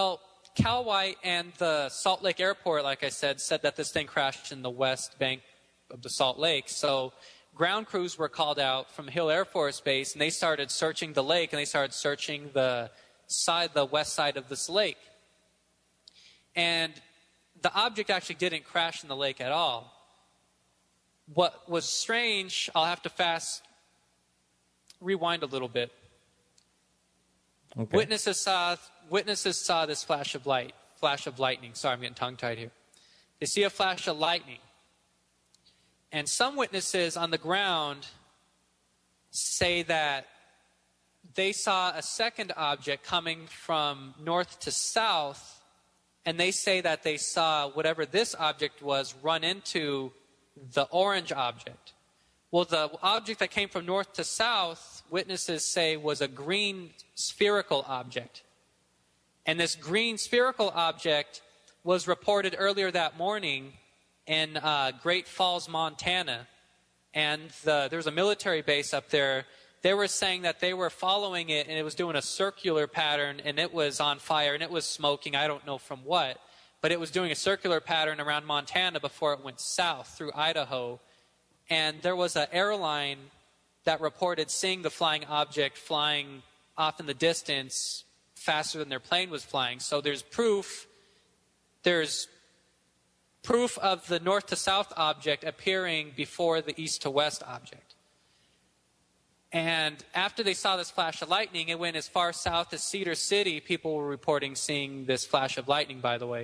Cal White and the Salt Lake Airport, like I said, said that this thing crashed in the west bank of the Salt Lake. So ground crews were called out from Hill Air Force Base, and they started searching the lake, and they started searching the side, the west side of this lake. And the object actually didn't crash in the lake at all. What was strange, I'll have to fast, rewind a little bit. Okay. Witnesses saw witnesses saw this flash of light, flash of lightning. Sorry, I'm getting tongue-tied here. They see a flash of lightning. And some witnesses on the ground say that they saw a second object coming from north to south, and they say that they saw whatever this object was run into the orange object. Well, the object that came from north to south, witnesses say, was a green spherical object. And this green spherical object was reported earlier that morning in uh, Great Falls, Montana. And the, there was a military base up there. They were saying that they were following it, and it was doing a circular pattern, and it was on fire, and it was smoking. I don't know from what. But it was doing a circular pattern around Montana before it went south through Idaho. And there was an airline that reported seeing the flying object flying off in the distance faster than their plane was flying. So there's proof, there's proof of the north to south object appearing before the east to west object. And after they saw this flash of lightning, it went as far south as Cedar City. People were reporting seeing this flash of lightning, by the way.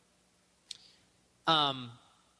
Um...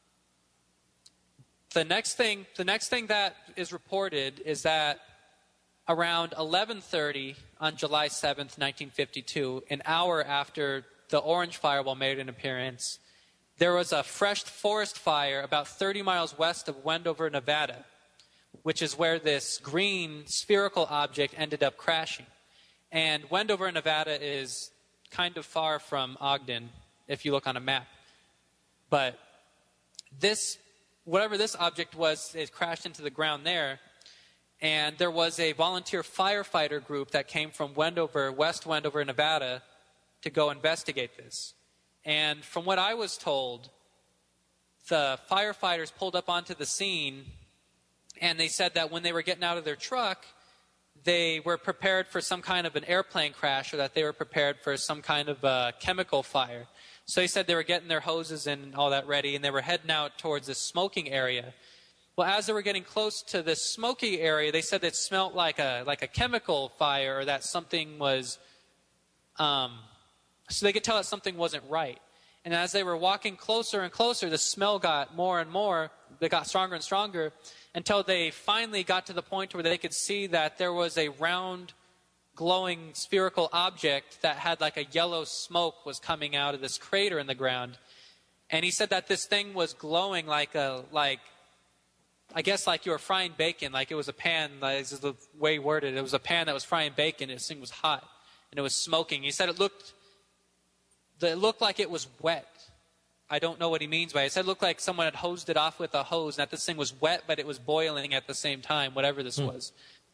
The next thing, the next thing that is reported is that around eleven thirty on July seventh, nineteen fifty-two, an hour after the orange fireball made an appearance, there was a fresh forest fire about thirty miles west of Wendover, Nevada, which is where this green spherical object ended up crashing. And Wendover, Nevada is kind of far from Ogden if you look on a map. But this whatever this object was, it crashed into the ground there. And there was a volunteer firefighter group that came from Wendover, West Wendover, Nevada, to go investigate this. And from what I was told, the firefighters pulled up onto the scene, and they said that when they were getting out of their truck, they were prepared for some kind of an airplane crash, or that they were prepared for some kind of a chemical fire. So he said they were getting their hoses and all that ready, and they were heading out towards this smoking area. Well, as they were getting close to this smoky area, they said it smelled like a like a chemical fire, or that something was, um, so they could tell that something wasn't right. And as they were walking closer and closer, the smell got more and more. They got stronger and stronger until they finally got to the point where they could see that there was a round, glowing spherical object that had like a yellow smoke was coming out of this crater in the ground. And he said that this thing was glowing like a, like, I guess like you were frying bacon, like it was a pan, like, this is the way he worded it. It was a pan that was frying bacon, and this thing was hot, and it was smoking. He said it looked, it looked like it was wet. I don't know what he means by it. He said it looked like someone had hosed it off with a hose, and that this thing was wet, but it was boiling at the same time, whatever this hmm. was.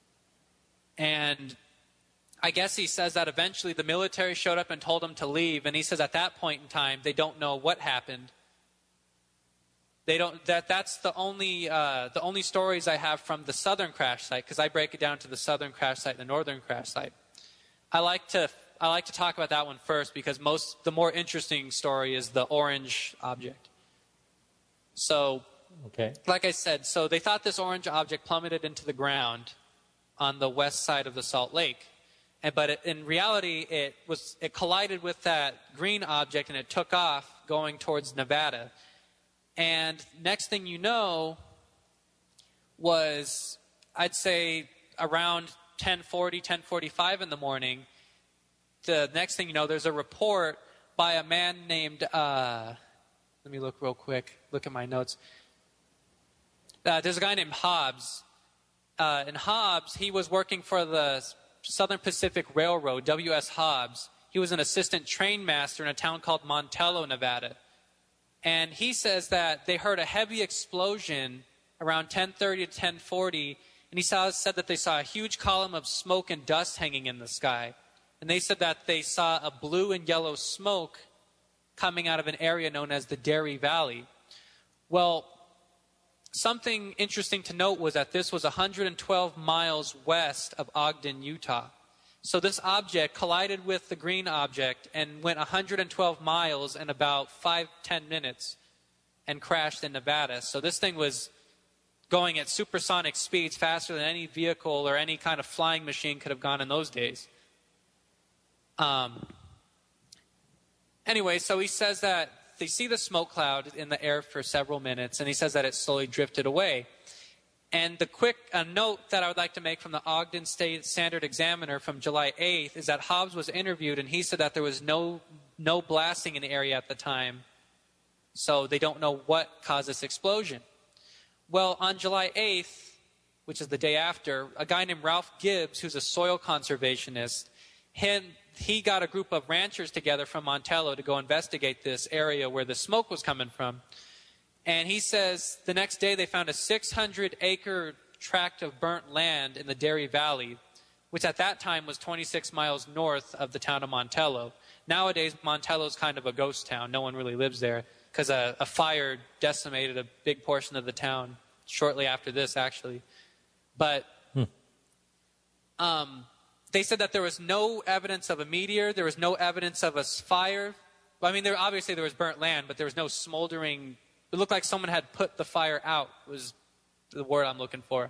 And I guess he says that eventually the military showed up and told him to leave, and he says at that point in time they don't know what happened. They don't. That that's the only uh, the only stories I have from the southern crash site, because I break it down to the southern crash site and the northern crash site. I like to I like to talk about that one first, because most the more interesting story is the orange object. So, okay, like I said, so they thought this orange object plummeted into the ground on the west side of the Salt Lake. And, but it, in reality, it was it collided with that green object, and it took off going towards Nevada. And next thing you know was, I'd say, around ten forty, ten forty-five in the morning, the next thing you know, there's a report by a man named, uh, let me look real quick, look at my notes. Uh, there's a guy named Hobbs. Uh, and Hobbs, he was working for the Southern Pacific Railroad, W S Hobbs. He was an assistant train master in a town called Montello, Nevada. And he says that they heard a heavy explosion around ten thirty to ten forty, and he saw, said that they saw a huge column of smoke and dust hanging in the sky. and they said that they saw a blue and yellow smoke coming out of an area known as the Dairy Valley. Well, something interesting to note was that this was one hundred twelve miles west of Ogden, Utah. So this object collided with the green object and went one hundred twelve miles in about five, ten minutes and crashed in Nevada. So this thing was going at supersonic speeds, faster than any vehicle or any kind of flying machine could have gone in those days. Um, anyway, so he says that they see the smoke cloud in the air for several minutes, and he says that it slowly drifted away. And the quick uh, note that I would like to make from the Ogden State Standard Examiner from July eighth is that Hobbs was interviewed, and he said that there was no no blasting in the area at the time, so they don't know what caused this explosion. Well, on July eighth, which is the day after, a guy named Ralph Gibbs, who's a soil conservationist, him, he got a group of ranchers together from Montello to go investigate this area where the smoke was coming from. And he says the next day they found a six hundred acre tract of burnt land in the Dairy Valley, which at that time was twenty-six miles north of the town of Montello. Nowadays, Montello's kind of a ghost town. No one really lives there because a, a fire decimated a big portion of the town shortly after this, actually. But hmm. um, they said that there was no evidence of a meteor. There was no evidence of a fire. I mean, there obviously there was burnt land, but there was no smoldering. It looked like someone had put the fire out, was the word I'm looking for.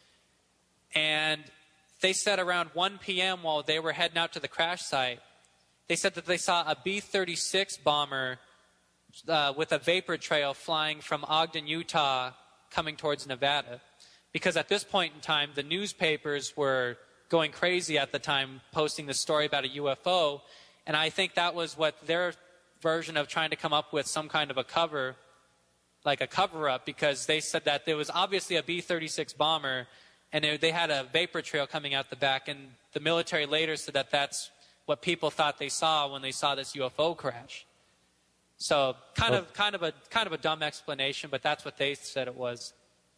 And they said around one p.m. while they were heading out to the crash site, they said that they saw a B thirty-six bomber uh, with a vapor trail flying from Ogden, Utah, coming towards Nevada. Because at this point in time, the newspapers were going crazy at the time, posting the story about a U F O. And I think that was what their version of trying to come up with some kind of a cover, like a cover-up, because they said that there was obviously a B thirty-six bomber, and they had a vapor trail coming out the back. And the military later said that that's what people thought they saw when they saw this U F O crash. So kind of, kind of a, kind of a dumb explanation, but that's what they said it was.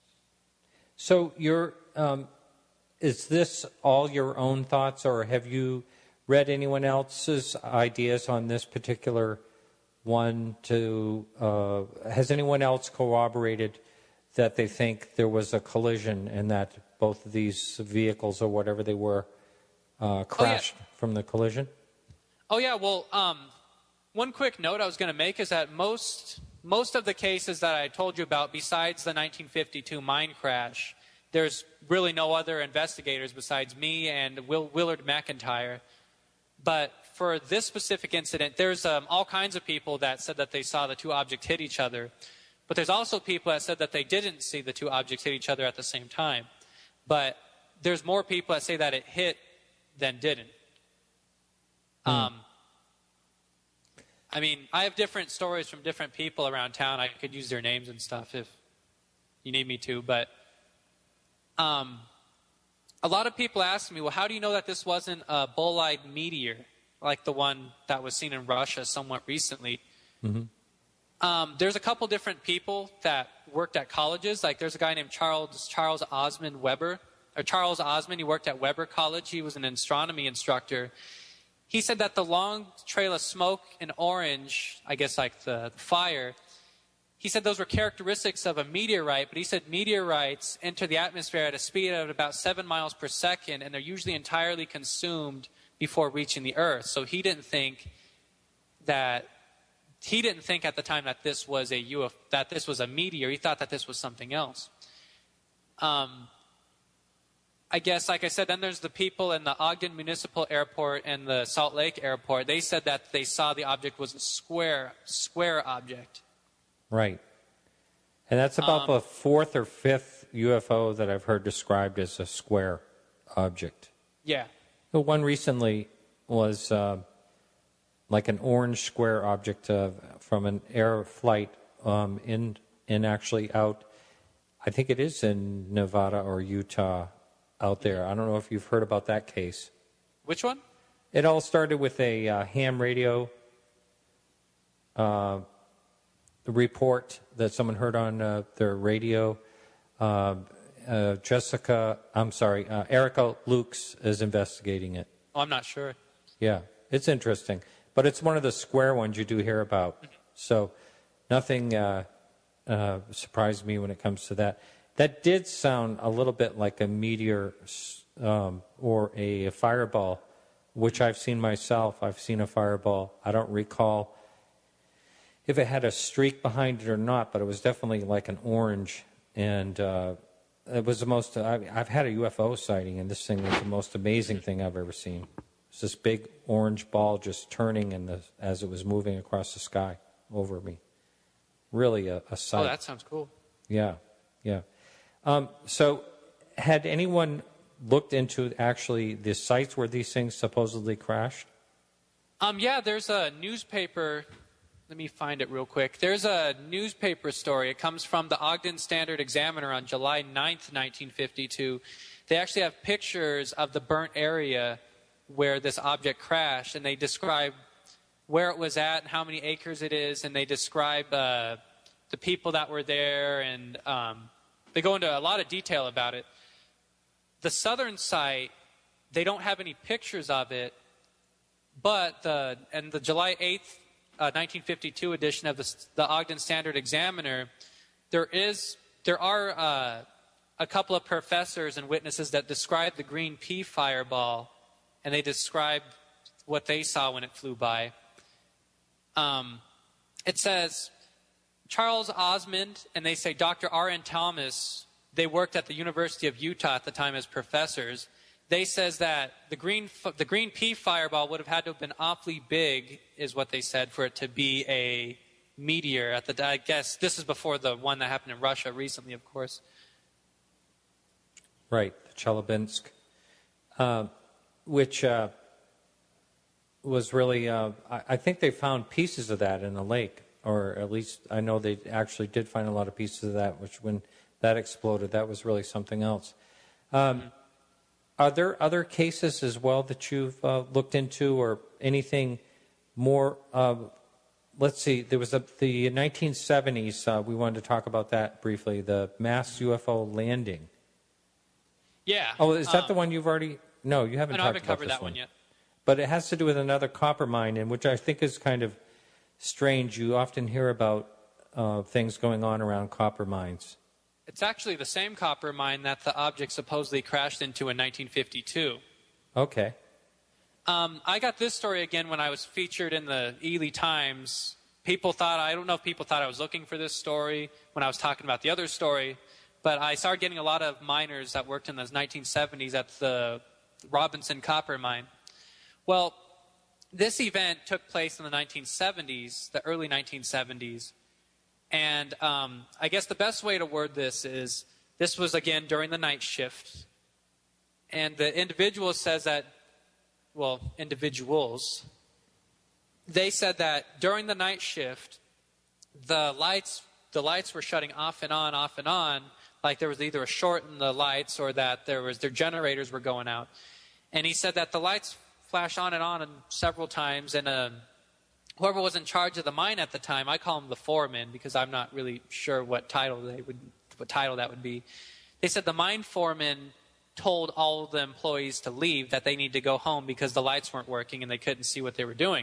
So you're, um, is this all your own thoughts, or have you read anyone else's ideas on this particular one? To uh, has anyone else corroborated that they think there was a collision and that both of these vehicles or whatever they were uh, crashed oh, yeah. from the collision? Oh yeah. Well, um, one quick note I was going to make is that most most of the cases that I told you about, besides the nineteen fifty-two mine crash, there's really no other investigators besides me and Will, Willard McIntyre. But for this specific incident, there's um, all kinds of people that said that they saw the two objects hit each other. But there's also people that said that they didn't see the two objects hit each other at the same time. But there's more people that say that it hit than didn't. Mm. Um, I mean, I have different stories from different people around town. I could use their names and stuff if you need me to. But um, a lot of people ask me, well, how do you know that this wasn't a bolide meteor like the one that was seen in Russia somewhat recently? Mm-hmm. Um, there's a couple different people that worked at colleges. Like there's a guy named Charles Charles Osmond Weber, or Charles Osmond. He worked at Weber College. He was an astronomy instructor. He said that the long trail of smoke and orange, I guess like the fire, he said those were characteristics of a meteorite, but he said meteorites enter the atmosphere at a speed of about seven miles per second, and they're usually entirely consumed before reaching the Earth. So he didn't think that he didn't think at the time that this was a U F O, that this was a meteor. He thought that this was something else. Um, I guess, like I said, then there's the people in the Ogden Municipal Airport and the Salt Lake Airport. They said that they saw the object was a square, square object. Right. And that's about Um, the fourth or fifth U F O that I've heard described as a square object. Yeah. The one recently was uh, like an orange square object uh, from an air flight um, in, in actually out, I think it is in Nevada or Utah, out there. I don't know if you've heard about that case. Which one? It all started with a uh, ham radio uh, report that someone heard on uh, their radio. Uh, uh, Jessica, I'm sorry, uh, Erica Lukes is investigating it. Oh, I'm not sure. Yeah, it's interesting. But it's one of the square ones you do hear about. So nothing uh, uh, surprised me when it comes to that. That did sound a little bit like a meteor um, or a fireball, which I've seen myself. I've seen a fireball. I don't recall if it had a streak behind it or not, but it was definitely like an orange. And uh, it was the most, I, I've had a U F O sighting, and this thing was the most amazing thing I've ever seen. It's this big orange ball just turning in the, as it was moving across the sky over me. Really a, a sight. Oh, that sounds cool. Yeah, yeah. Um, so had anyone looked into actually the sites where these things supposedly crashed? Um, yeah, there's a newspaper. Let me find it real quick. There's a newspaper story. It comes from the Ogden Standard Examiner on July ninth, nineteen fifty-two. They actually have pictures of the burnt area where this object crashed, and they describe where it was at and how many acres it is, and they describe uh, the people that were there, and um, they go into a lot of detail about it. The southern site, they don't have any pictures of it, but the and the July eighth, uh, nineteen fifty-two edition of the, the Ogden Standard Examiner, there is there are uh, a couple of professors and witnesses that describe the green pea fireball, and they describe what they saw when it flew by. Um, it says Charles Osmond, and they say Doctor R N Thomas. They worked at the University of Utah at the time as professors. They says that the green the green pea fireball would have had to have been awfully big, is what they said, for it to be a meteor. At the I guess this is before the one that happened in Russia recently, of course. Right, the Chelyabinsk, uh, which uh, was really. Uh, I, I think they found pieces of that in the lake, or at least I know they actually did find a lot of pieces of that. Which when that exploded, that was really something else. Um, mm-hmm. Are there other cases as well that you've uh, looked into, or anything more? Uh, let's see. There was a, the nineteen seventies. Uh, we wanted to talk about that briefly. The mass U F O landing. Yeah. Oh, is that um, the one you've already? No, you haven't. I talked haven't about covered this that one. one yet. But it has to do with another copper mine, in which I think is kind of strange. You often hear about uh, things going on around copper mines. It's actually the same copper mine that the object supposedly crashed into in nineteen fifty-two. Okay. Um, I got this story again when I was featured in the Ely Times. People thought, I don't know if people thought I was looking for this story when I was talking about the other story, but I started getting a lot of miners that worked in the nineteen seventies at the Robinson copper mine. Well, this event took place in the nineteen seventies, the early nineteen seventies. And um, I guess the best way to word this is, this was, again, during the night shift. And the individual says that, well, individuals, they said that during the night shift, the lights the lights were shutting off and on, off and on, like there was either a short in the lights or that there was their generators were going out. And he said that the lights flash on and on and several times, and uh, whoever was in charge of the mine at the time, I call him the foreman because I'm not really sure what title they would, what title that would be. They said the mine foreman told all of the employees to leave, that they need to go home because the lights weren't working and they couldn't see what they were doing.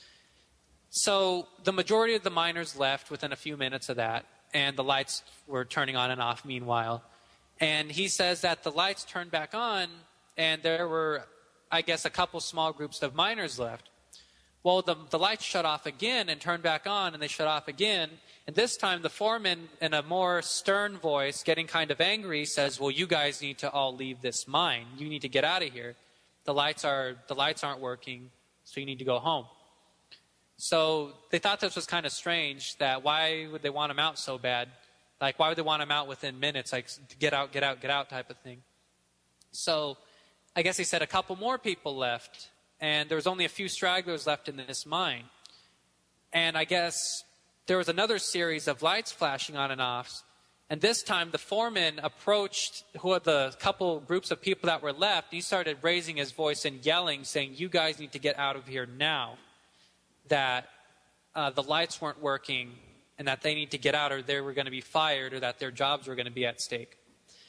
So the majority of the miners left within a few minutes of that, and the lights were turning on and off meanwhile. And he says that the lights turned back on, and there were, I guess, a couple small groups of miners left. Well, the, the lights shut off again and turned back on, and they shut off again. And this time the foreman, in a more stern voice, getting kind of angry, says, well, you guys need to all leave this mine. You need to get out of here. The lights are the lights aren't working, so you need to go home. So they thought this was kind of strange, that why would they want him out so bad? Like, why would they want him out within minutes? Like, get out, get out, get out type of thing. So I guess he said a couple more people left, and there was only a few stragglers left in this mine. And I guess there was another series of lights flashing on and off. And this time the foreman approached who are the couple groups of people that were left. He started raising his voice and yelling, saying, you guys need to get out of here now. That uh, the lights weren't working and that they need to get out or they were going to be fired or that their jobs were going to be at stake.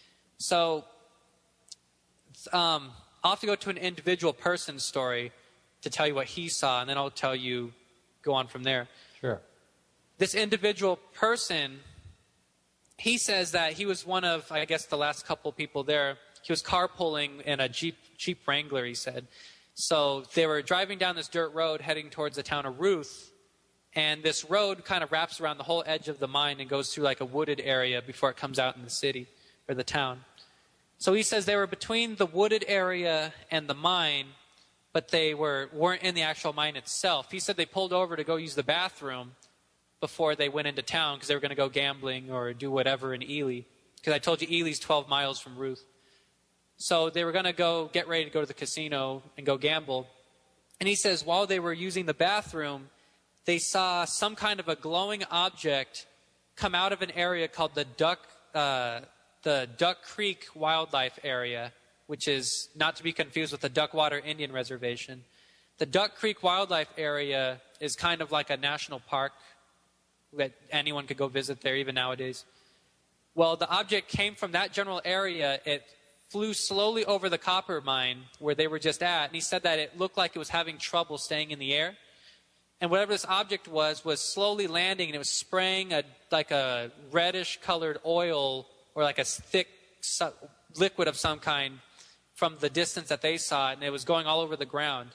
So um, I'll have to go to an individual person's story. to tell you what he saw, and then I'll tell you, go on from there. Sure. This individual person, he says that he was one of, I guess, the last couple people there. He was carpooling in a Jeep, Jeep Wrangler, he said. So they were driving down this dirt road heading towards the town of Ruth, and this road kind of wraps around the whole edge of the mine and goes through like a wooded area before it comes out in the city or the town. So he says they were between the wooded area and the mine, but they were, weren't in the actual mine itself. He said they pulled over to go use the bathroom before they went into town because they were going to go gambling or do whatever in Ely. Because I told you Ely's twelve miles from Ruth. So they were going to go get ready to go to the casino and go gamble. And he says while they were using the bathroom, they saw some kind of a glowing object come out of an area called the Duck, uh, the Duck Creek Wildlife Area, which is not to be confused with the Duckwater Indian Reservation. The Duck Creek Wildlife Area is kind of like a national park that anyone could go visit there even nowadays. Well, the object came from that general area. It flew slowly over the copper mine where they were just at, and he said that it looked like it was having trouble staying in the air. And whatever this object was, was slowly landing, and it was spraying a, like a reddish-colored oil or like a thick su- liquid of some kind from the distance that they saw it, and it was going all over the ground.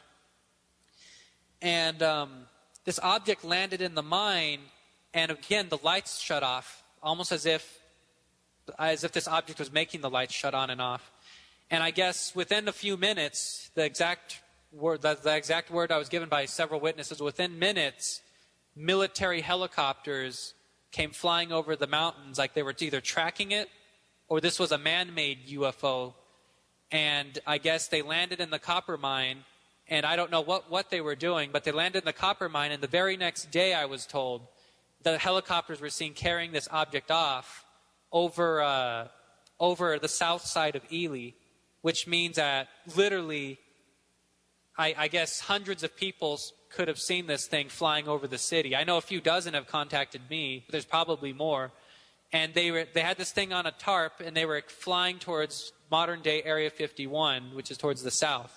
And um, this object landed in the mine, and again, the lights shut off, almost as if as if this object was making the lights shut on and off. And I guess within a few minutes, the exact word, the, the exact word I was given by several witnesses, within minutes, military helicopters came flying over the mountains like they were either tracking it or this was a man-made U F O. And I guess they landed in the copper mine, and I don't know what, what they were doing, but they landed in the copper mine, and the very next day, I was told, the helicopters were seen carrying this object off over uh, over the south side of Ely, which means that literally, I, I guess hundreds of people could have seen this thing flying over the city. I know a few dozen have contacted me, but there's probably more. And they were they had this thing on a tarp, and they were flying towards modern-day Area fifty-one, which is towards the south.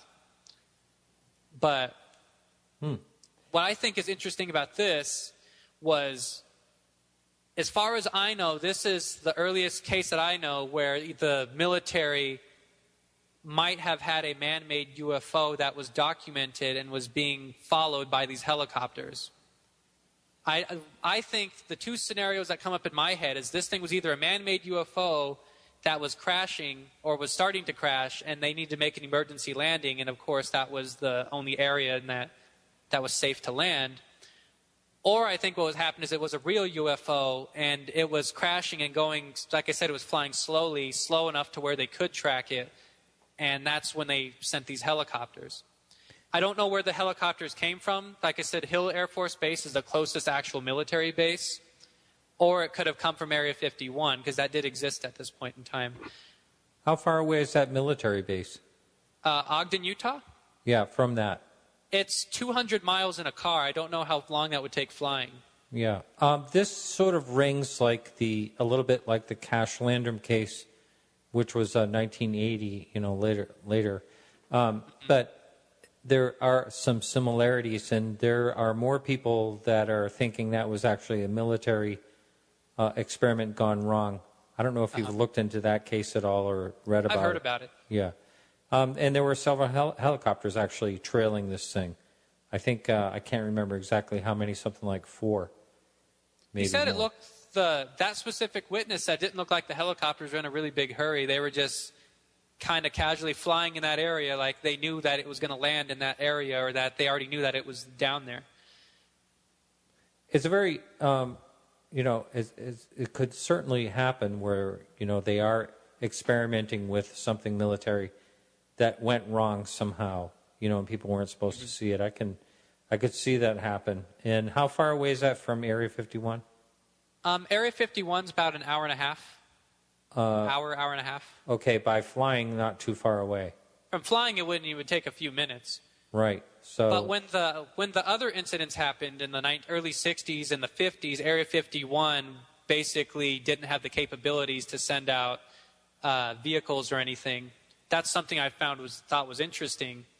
But hmm. what I think is interesting about this was, as far as I know, this is the earliest case that I know where the military might have had a man-made U F O that was documented and was being followed by these helicopters. I, I think the two scenarios that come up in my head is this thing was either a man-made U F O that was crashing or was starting to crash, and they needed to make an emergency landing, and of course that was the only area in that that was safe to land. Or I think what was happening is it was a real U F O, and it was crashing and going, like I said, it was flying slowly, slow enough to where they could track it, and that's when they sent these helicopters. I don't know where the helicopters came from. Like I said, Hill Air Force Base is the closest actual military base, or it could have come from Area fifty-one, because that did exist at this point in time. How far away is that military base? Uh, Ogden, Utah? Yeah, from that. It's two hundred miles in a car. I don't know how long that would take flying. Yeah. Um, this sort of rings like the a little bit like the Cash Landrum case, which was uh, nineteen eighty, you know, later. later. Um, but there are some similarities, and there are more people that are thinking that was actually a military uh, experiment gone wrong. I don't know if you've uh-huh. looked into that case at all or read about it. I've heard it. about it. Yeah. Um, and there were several hel- helicopters actually trailing this thing. I think, uh, I can't remember exactly how many, something like four. Maybe he said more. it looked, the, that specific witness said it didn't look like the helicopters were in a really big hurry. They were just kind of casually flying in that area, like they knew that it was going to land in that area, or that they already knew that it was down there. It's a very, um, you know, it's, it's, it could certainly happen where, you know, they are experimenting with something military that went wrong somehow, you know, and people weren't supposed to see it. I can, I could see that happen. And how far away is that from Area fifty-one? Um, Area fifty-one's about an hour and a half. Uh, hour, hour and a half. Okay, by flying, not too far away. From flying, it wouldn't even take a few minutes. Right. So, but when the when the other incidents happened in the ni- early sixties and the fifties, Area fifty-one basically didn't have the capabilities to send out uh, vehicles or anything. That's something I found was thought was interesting.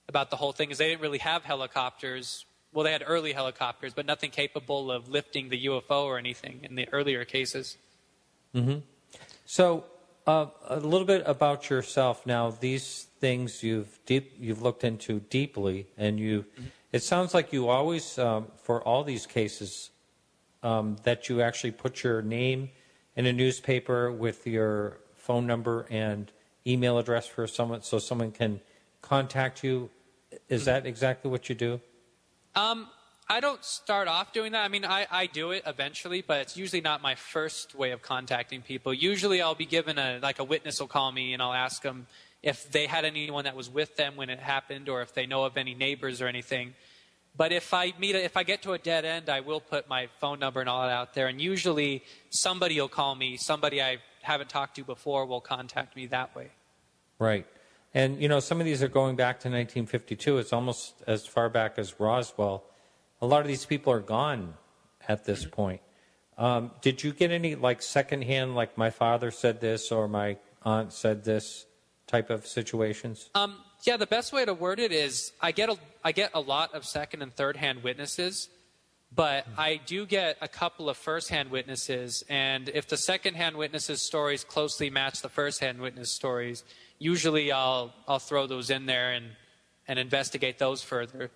about the whole thing is they didn't really have helicopters. Well, they had early helicopters, but nothing capable of lifting the U F O or anything in the earlier cases. Mm-hmm. So uh, a little bit about yourself now. These things you've deep you've looked into deeply, and you. Mm-hmm. It sounds like you always, um, for all these cases, um, that you actually put your name in a newspaper with your phone number and email address for someone, so someone can contact you. Is mm-hmm. that exactly what you do? Um, I don't start off doing that. I mean, I, I do it eventually, but it's usually not my first way of contacting people. Usually I'll be given a, like a witness will call me and I'll ask them if they had anyone that was with them when it happened or if they know of any neighbors or anything. But if I meet, a, if I get to a dead end, I will put my phone number and all that out there. And usually somebody will call me. Somebody I haven't talked to before will contact me that way. Right. And, you know, some of these are going back to nineteen fifty-two. It's almost as far back as Roswell. A lot of these people are gone at this mm-hmm. point. Um, did you get any, like, secondhand, like my father said this or my aunt said this type of situations? Um, yeah, the best way to word it is I get a, I get a lot of second and third-hand witnesses, but mm-hmm. I do get a couple of first-hand witnesses. And if the second-hand witnesses' stories closely match the first-hand witness stories, usually I'll I'll throw those in there and, and investigate those further.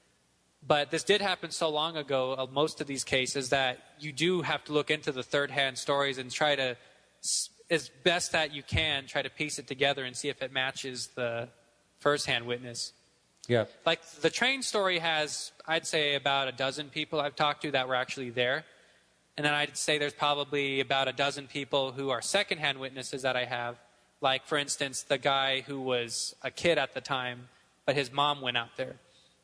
But this did happen so long ago, uh, most of these cases, that you do have to look into the third-hand stories and try to, as best that you can, try to piece it together and see if it matches the first-hand witness. Yeah. Like the train story has, I'd say, about a dozen people I've talked to that were actually there. And then I'd say there's probably about a dozen people who are second-hand witnesses that I have. Like, for instance, the guy who was a kid at the time, but his mom went out there.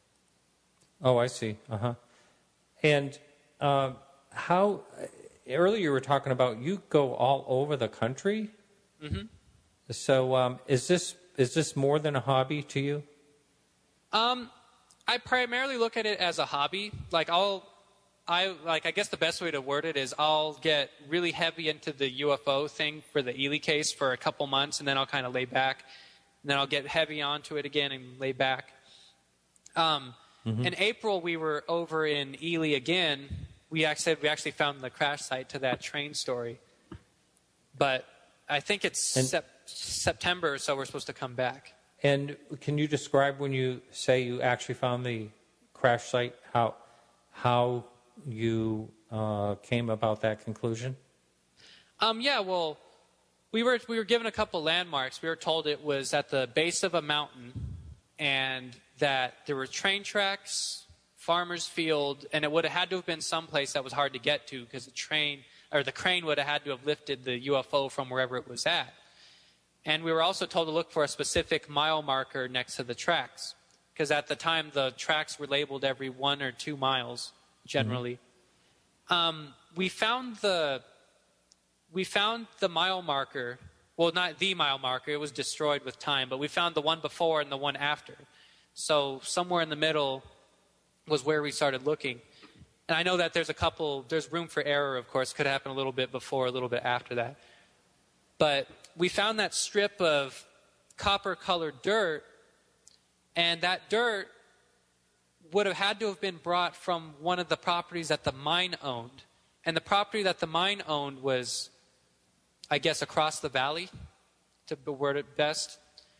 Oh, I see. Uh-huh. And uh, how, earlier you were talking about you go all over the country? Mm-hmm. So um, is this is this more than a hobby to you? Um, I primarily look at it as a hobby. Like, I'll, I, like, I guess the best way to word it is I'll get really heavy into the U F O thing for the Ely case for a couple months, and then I'll kind of lay back. And then I'll get heavy onto it again and lay back. Um, mm-hmm. In April, we were over in Ely again. We actually, we actually found the crash site to that train story. But I think it's and, sep- September, so we're supposed to come back. And can you describe when you say you actually found the crash site, how how you uh, came about that conclusion? Um, yeah, well, we were we were given a couple landmarks. We were told it was at the base of a mountain, and that there were train tracks, farmer's field, and it would have had to have been someplace that was hard to get to because the train or the crane would have had to have lifted the U F O from wherever it was at. And we were also told to look for a specific mile marker next to the tracks, because at the time the tracks were labeled every one or two miles generally. Mm-hmm. Um, we found the we found the mile marker. Well, not the mile marker; it was destroyed with time. But we found the one before and the one after. So somewhere in the middle was where we started looking. And I know that there's a couple. There's room for error, of course. Could happen a little bit before, a little bit after that. But we found that strip of copper-colored dirt, and that dirt would have had to have been brought from one of the properties that the mine owned. And the property that the mine owned was, I guess, across the valley, to word it best.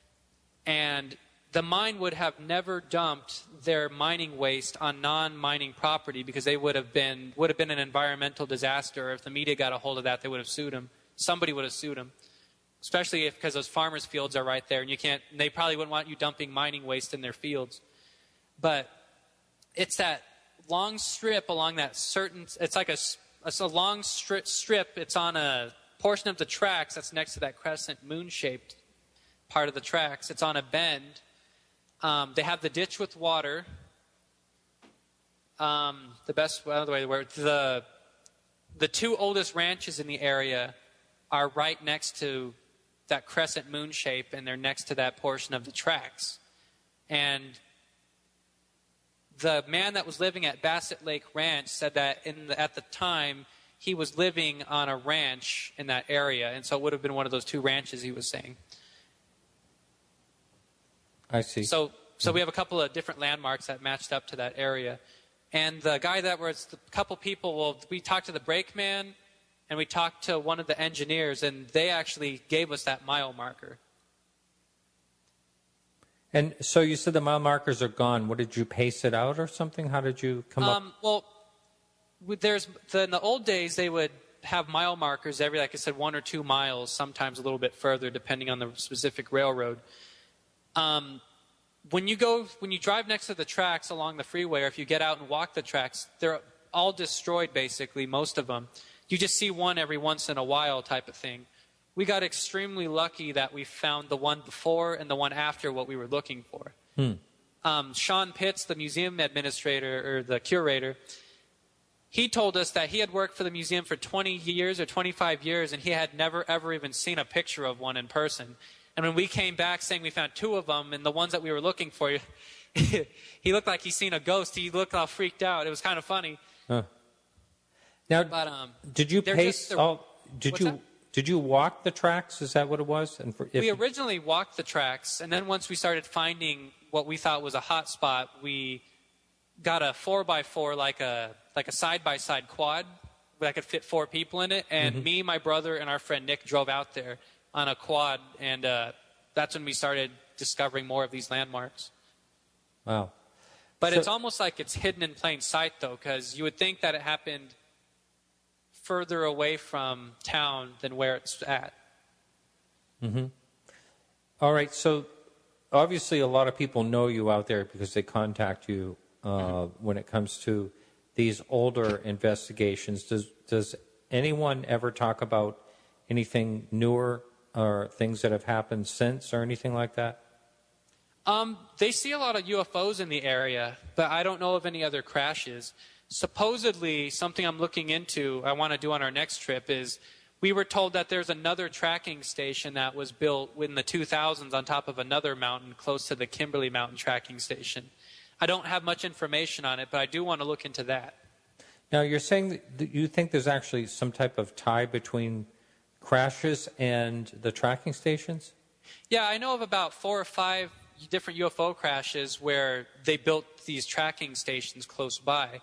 And the mine would have never dumped their mining waste on non-mining property because they would have been would have been an environmental disaster. If the media got a hold of that, they would have sued them. Somebody would have sued them. Especially if, because those farmers' fields are right there, and you can't. And they probably wouldn't want you dumping mining waste in their fields. But it's that long strip along that certain. It's like a, it's a long strip. Strip. It's on a portion of the tracks that's next to that crescent moon-shaped part of the tracks. It's on a bend. Um, they have the ditch with water. Um, the best well, the way to word the the two oldest ranches in the area are right next to that crescent moon shape, and they're next to that portion of the tracks. And the man that was living at Bassett Lake Ranch said that in the, at the time he was living on a ranch in that area, and so it would have been one of those two ranches he was saying. I see. So, So we have a couple of different landmarks that matched up to that area. And the guy that was, a couple people, well, we talked to the brakeman, and we talked to one of the engineers, and they actually gave us that mile marker. And so you said the mile markers are gone. What, did you pace it out or something? How did you come um, up? Well, there's the, in the old days, they would have mile markers every, like I said, one or two miles, sometimes a little bit further, depending on the specific railroad. Um, when you go, when you drive next to the tracks along the freeway, or if you get out and walk the tracks, they're all destroyed, basically, most of them. You just see one every once in a while type of thing. We got extremely lucky that we found the one before and the one after what we were looking for. Hmm. Um, Sean Pitts, the museum administrator, or the curator, he told us that he had worked for the museum for twenty years or twenty-five years, and he had never, ever even seen a picture of one in person. And when we came back saying we found two of them, and the ones that we were looking for, he looked like he'd seen a ghost. He looked all freaked out. It was kind of funny. Huh. Now, but, um, did you pace just, all? Did you that? did you walk the tracks? Is that what it was? And for, if we originally walked the tracks, and then once we started finding what we thought was a hot spot, we got a four by four, like a like a side by side quad that could fit four people in it. And Mm-hmm. me, my brother, and our friend Nick drove out there on a quad, and uh, that's when we started discovering more of these landmarks. Wow! But So- it's almost like it's hidden in plain sight, though, because you would think that it happened further away from town than where it's at. Mm-hmm. All right. So obviously, a lot of people know you out there because they contact you uh, mm-hmm. when it comes to these older investigations. Does does anyone ever talk about anything newer or things that have happened since or anything like that? Um, they see a lot of U F Os in the area, but I don't know of any other crashes. Supposedly, something I'm looking into, I want to do on our next trip, is we were told that there's another tracking station that was built in the two thousands on top of another mountain close to the Kimberly Mountain tracking station. I don't have much information on it, but I do want to look into that. Now, you're saying that you think there's actually some type of tie between crashes and the tracking stations? Yeah, I know of about four or five different U F O crashes where they built these tracking stations close by.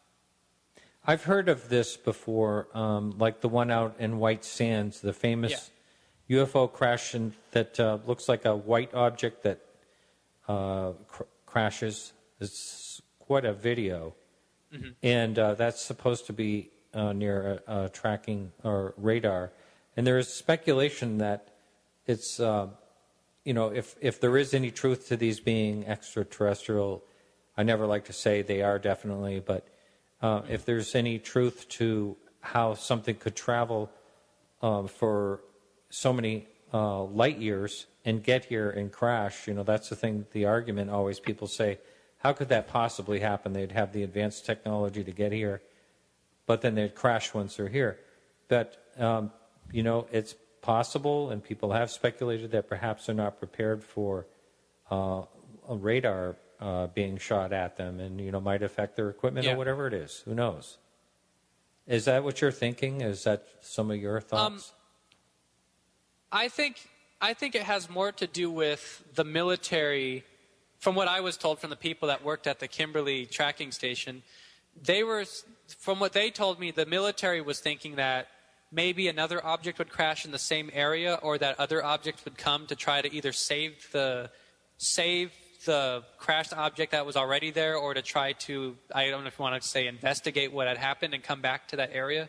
I've heard of this before, um, like the one out in White Sands, the famous yeah. U F O crash in, that uh, looks like a white object that uh, cr- crashes. It's quite a video. Mm-hmm. And uh, that's supposed to be uh, near a, a tracking or radar. And there is speculation that it's, uh, you know, if, if there is any truth to these being extraterrestrial, I never like to say they are definitely, but uh, if there's any truth to how something could travel uh, for so many uh, light years and get here and crash, you know, that's the thing, the argument always people say, how could that possibly happen? They'd have the advanced technology to get here, but then they'd crash once they're here. But, um, you know, it's possible, and people have speculated that perhaps they're not prepared for uh, a radar uh, being shot at them and, you know, might affect their equipment yeah. or whatever it is. Who knows? Is that what you're thinking? Is that some of your thoughts? Um, I think I think it has more to do with the military. From what I was told from the people that worked at the Kimberly tracking station, they were, from what they told me, the military was thinking that maybe another object would crash in the same area, or that other objects would come to try to either save the save the crashed object that was already there, or to try to, I don't know if you want to say, investigate what had happened and come back to that area.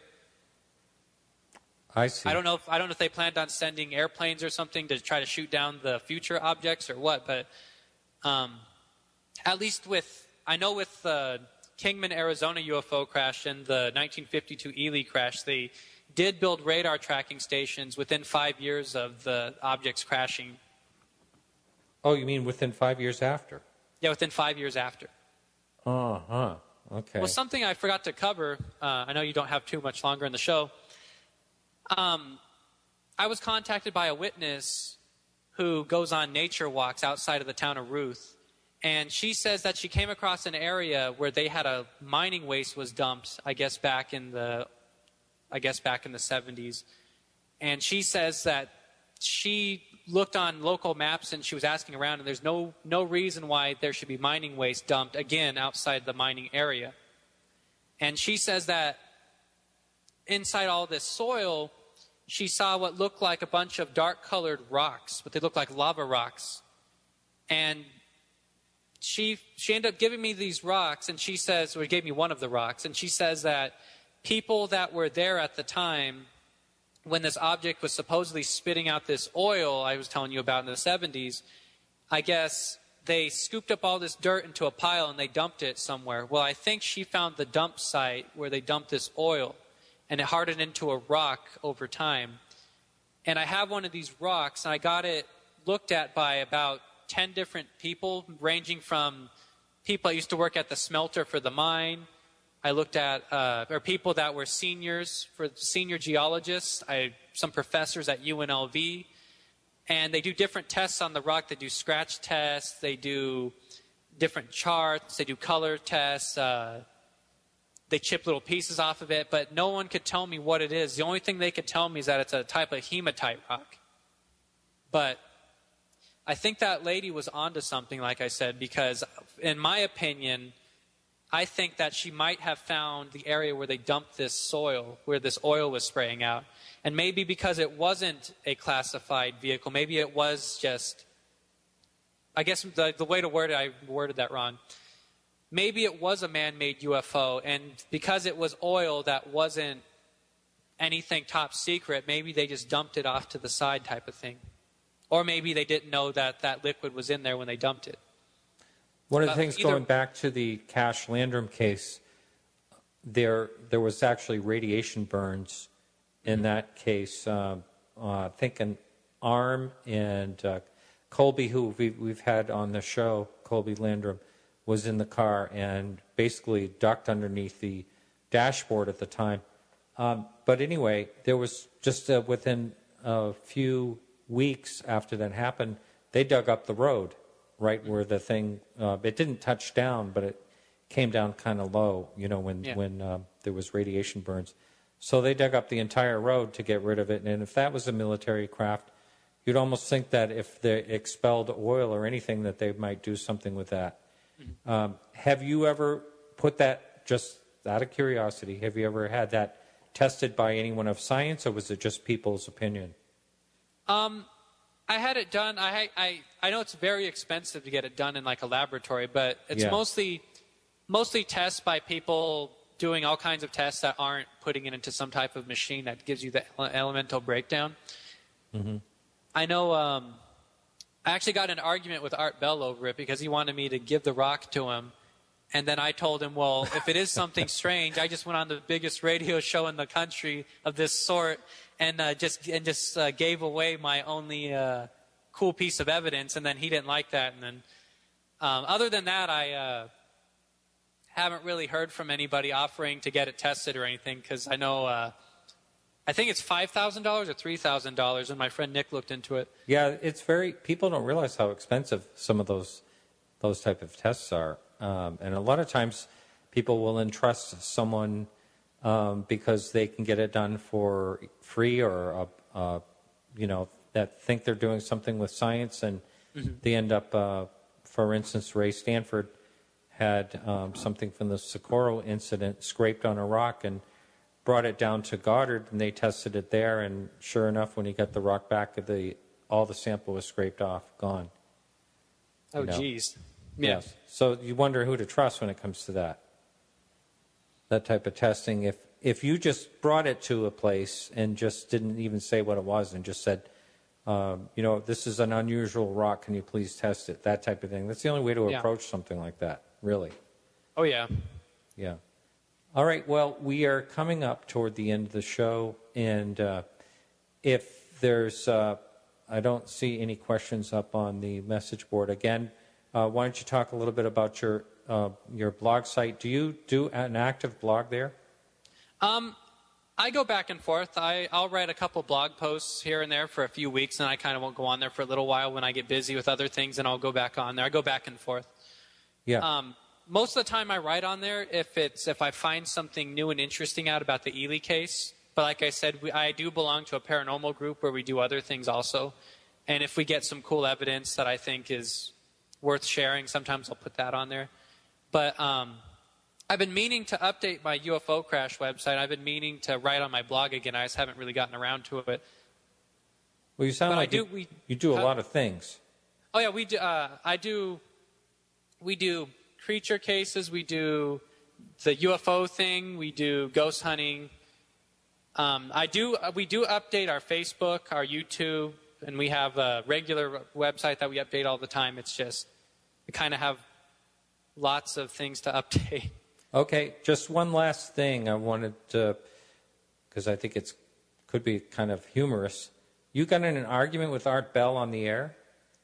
I see. I don't know if I don't know if they planned on sending airplanes or something to try to shoot down the future objects or what, but um, at least with, I know with the Kingman, Arizona U F O crash and the nineteen fifty-two Ely crash, they did build radar tracking stations within five years of the objects crashing. Oh, you mean within five years after? Yeah, within five years after. Uh-huh. Okay. Well, something I forgot to cover, uh, I know you don't have too much longer in the show. Um, I was contacted by a witness who goes on nature walks outside of the town of Ruth, and she says that she came across an area where they had a mining waste was dumped, I guess back in the I guess back in the seventies. And she says that she looked on local maps and she was asking around, and there's no no reason why there should be mining waste dumped, again, outside the mining area. And she says that inside all this soil, she saw what looked like a bunch of dark-colored rocks, but they looked like lava rocks. And she she ended up giving me these rocks, and she says, or gave me one of the rocks, and she says that people that were there at the time when this object was supposedly spitting out this oil I was telling you about in the seventies, I guess they scooped up all this dirt into a pile and they dumped it somewhere. Well, I think she found the dump site where they dumped this oil, and it hardened into a rock over time. And I have one of these rocks, and I got it looked at by about ten different people, ranging from people that used to work at the smelter for the mine. I looked at uh, or people that were seniors, for senior geologists, I, some professors at U N L V. And they do different tests on the rock. They do scratch tests. They do different charts. They do color tests. Uh, they chip little pieces off of it. But no one could tell me what it is. The only thing they could tell me is that it's a type of hematite rock. But I think that lady was onto something, like I said, because in my opinion, I think that she might have found the area where they dumped this soil, where this oil was spraying out. And maybe because it wasn't a classified vehicle, maybe it was just, I guess the, the way to word it, I worded that wrong. Maybe it was a man-made U F O, and because it was oil that wasn't anything top secret, maybe they just dumped it off to the side type of thing. Or maybe they didn't know that that liquid was in there when they dumped it. One of the Uh, things either- going back to the Cash Landrum case, there there was actually radiation burns in that case. Uh, uh, I think an arm and uh, Colby, who we, we've had on the show, Colby Landrum, was in the car and basically ducked underneath the dashboard at the time. Um, but anyway, there was just uh, within a few weeks after that happened, they dug up the road right where the thing, uh, it didn't touch down, but it came down kind of low, you know, when, Yeah. when uh, there was radiation burns. So they dug up the entire road to get rid of it. And if that was a military craft, you'd almost think that if they expelled oil or anything, that they might do something with that. Mm-hmm. Um, have you ever put that, just out of curiosity, have you ever had that tested by anyone of science, or was it just people's opinion? Um, I had it done. I, I I know it's very expensive to get it done in like a laboratory, but it's Yeah. mostly mostly tests by people doing all kinds of tests that aren't putting it into some type of machine that gives you the elemental breakdown. Mm-hmm. I know. Um, I actually got in an argument with Art Bell over it because he wanted me to give the rock to him. And then I told him, well, if it is something strange, I just went on the biggest radio show in the country of this sort and uh, just and just uh, gave away my only uh, cool piece of evidence. And then he didn't like that. And then, um, other than that, I uh, haven't really heard from anybody offering to get it tested or anything, because I know uh, I think it's five thousand dollars or three thousand dollars, and my friend Nick looked into it. Yeah, it's very, people don't realize how expensive some of those those type of tests are. Um, and a lot of times people will entrust someone um, because they can get it done for free, or, uh, uh, you know, that think they're doing something with science, and mm-hmm. they end up, uh, for instance, Ray Stanford had um, something from the Socorro incident scraped on a rock and brought it down to Goddard, and they tested it there, and sure enough, when he got the rock back, the all the sample was scraped off, gone. Oh, you know? geez. Yeah. Yes. So you wonder who to trust when it comes to that. That type of testing. If if you just brought it to a place and just didn't even say what it was and just said, um, you know, this is an unusual rock, can you please test it? That type of thing. That's the only way to Yeah. approach something like that, really. Oh, yeah. Yeah. All right. Well, we are coming up toward the end of the show, and uh, if there's, uh, I don't see any questions up on the message board. Again, uh, why don't you talk a little bit about your uh, your blog site? Do you do an active blog there? Um, I go back and forth. I, I'll write a couple blog posts here and there for a few weeks, and I kind of won't go on there for a little while. When I get busy with other things, and I'll go back on there. I go back and forth. Yeah. Um, most of the time I write on there if it's if I find something new and interesting out about the Ely case. But like I said, we, I do belong to a paranormal group where we do other things also. And if we get some cool evidence that I think is worth sharing, sometimes I'll put that on there. But um, I've been meaning to update my U F O crash website. I've been meaning to write on my blog again. I just haven't really gotten around to it. Well, you sound but like I do, you, we, you do a uh, lot of things. Oh yeah, we do. Uh, I do. We do creature cases. We do the U F O thing. We do ghost hunting. Um, I do. We do update our Facebook, our YouTube, and we have a regular website that we update all the time. It's just we kind of have lots of things to update. Okay, just one last thing I wanted to, because I think it's could be kind of humorous. You got in an argument with Art Bell on the air?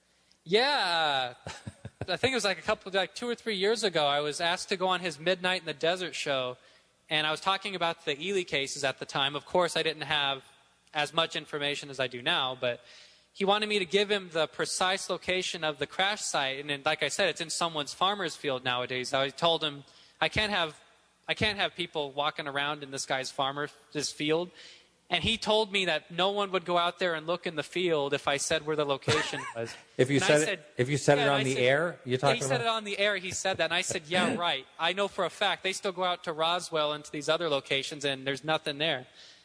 Yeah, I think it was like a couple, like two or three years ago. I was asked to go on his Midnight in the Desert show, and I was talking about the Ely cases at the time. Of course, I didn't have as much information as I do now, but he wanted me to give him the precise location of the crash site. And then, like I said, it's in someone's farmer's field nowadays. I told him I can't have, I can't have people walking around in this guy's farmer's field. And he told me that no one would go out there and look in the field if I said where the location was. if you and said, said it, if you said yeah, it on the said, air, you're talking He about? said it on the air. He said that, and I said, "Yeah, right. I know for a fact they still go out to Roswell and to these other locations, and there's nothing there."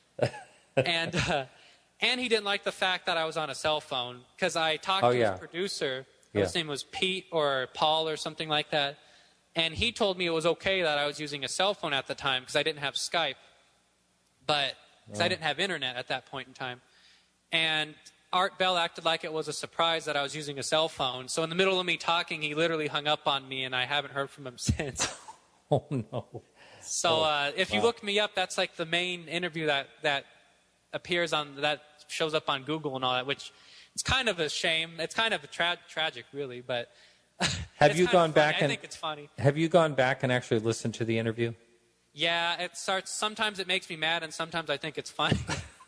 and uh, and he didn't like the fact that I was on a cell phone because I talked oh, to yeah. his producer. Yeah. His name was Pete or Paul or something like that, and he told me it was okay that I was using a cell phone at the time because I didn't have Skype, but because I didn't have internet at that point in time. And Art Bell acted like it was a surprise that I was using a cell phone. So in the middle of me talking, he literally hung up on me, and I haven't heard from him since. Oh, no. So uh, if you wow. look me up, that's like the main interview that, that appears on, that shows up on Google and all that, which it's kind of a shame. It's kind of a tra- tragic, really, but have you gone back and and I think it's funny. Have you gone back and actually listened to the interview? Yeah, it starts. Sometimes it makes me mad, and sometimes I think it's funny.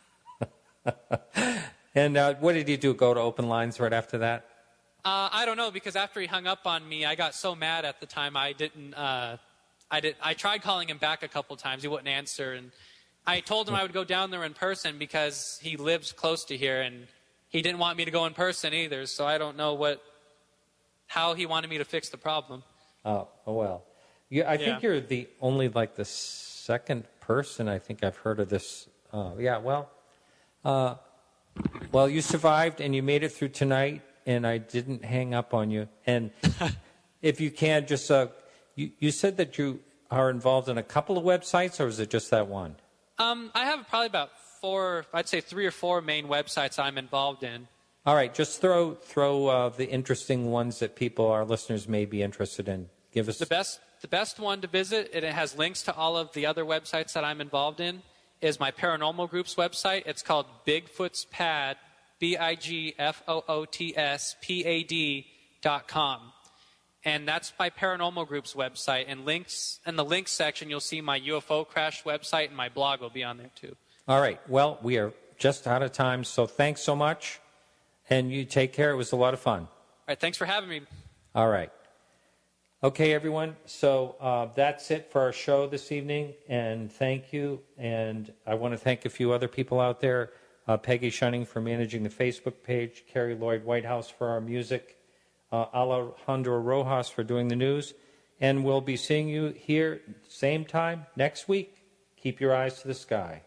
And uh, what did you do? Go to open lines right after that? Uh, I don't know, because after he hung up on me, I got so mad at the time. I didn't. Uh, I did. I tried calling him back a couple times. He wouldn't answer, and I told him I would go down there in person because he lives close to here, and he didn't want me to go in person either. So I don't know what, how he wanted me to fix the problem. Oh, oh well. Yeah, I Yeah. think you're the only like the second person I think I've heard of this. Uh, yeah, well, uh, well, you survived and you made it through tonight, and I didn't hang up on you. And if you can, just uh, you, you said that you are involved in a couple of websites, or is it just that one? Um, I have probably about four, I'd say three or four main websites I'm involved in. All right, just throw throw uh, the interesting ones that people, our listeners, may be interested in. Give us the best. The best one to visit, and it has links to all of the other websites that I'm involved in, is my paranormal group's website. It's called Bigfoot's Pad, B I G F O O T S P A D dot com. And that's my paranormal group's website. And links in the links section, you'll see my U F O crash website, and my blog will be on there too. All right. Well, we are just out of time, so thanks so much. And you take care. It was a lot of fun. All right. Thanks for having me. All right. Okay, everyone. So uh, that's it for our show this evening. And thank you. And I want to thank a few other people out there. Uh, Peggy Shunning for managing the Facebook page. Carrie Lloyd Whitehouse for our music. Uh, Alejandro Rojas for doing the news. And we'll be seeing you here same time next week. Keep your eyes to the sky.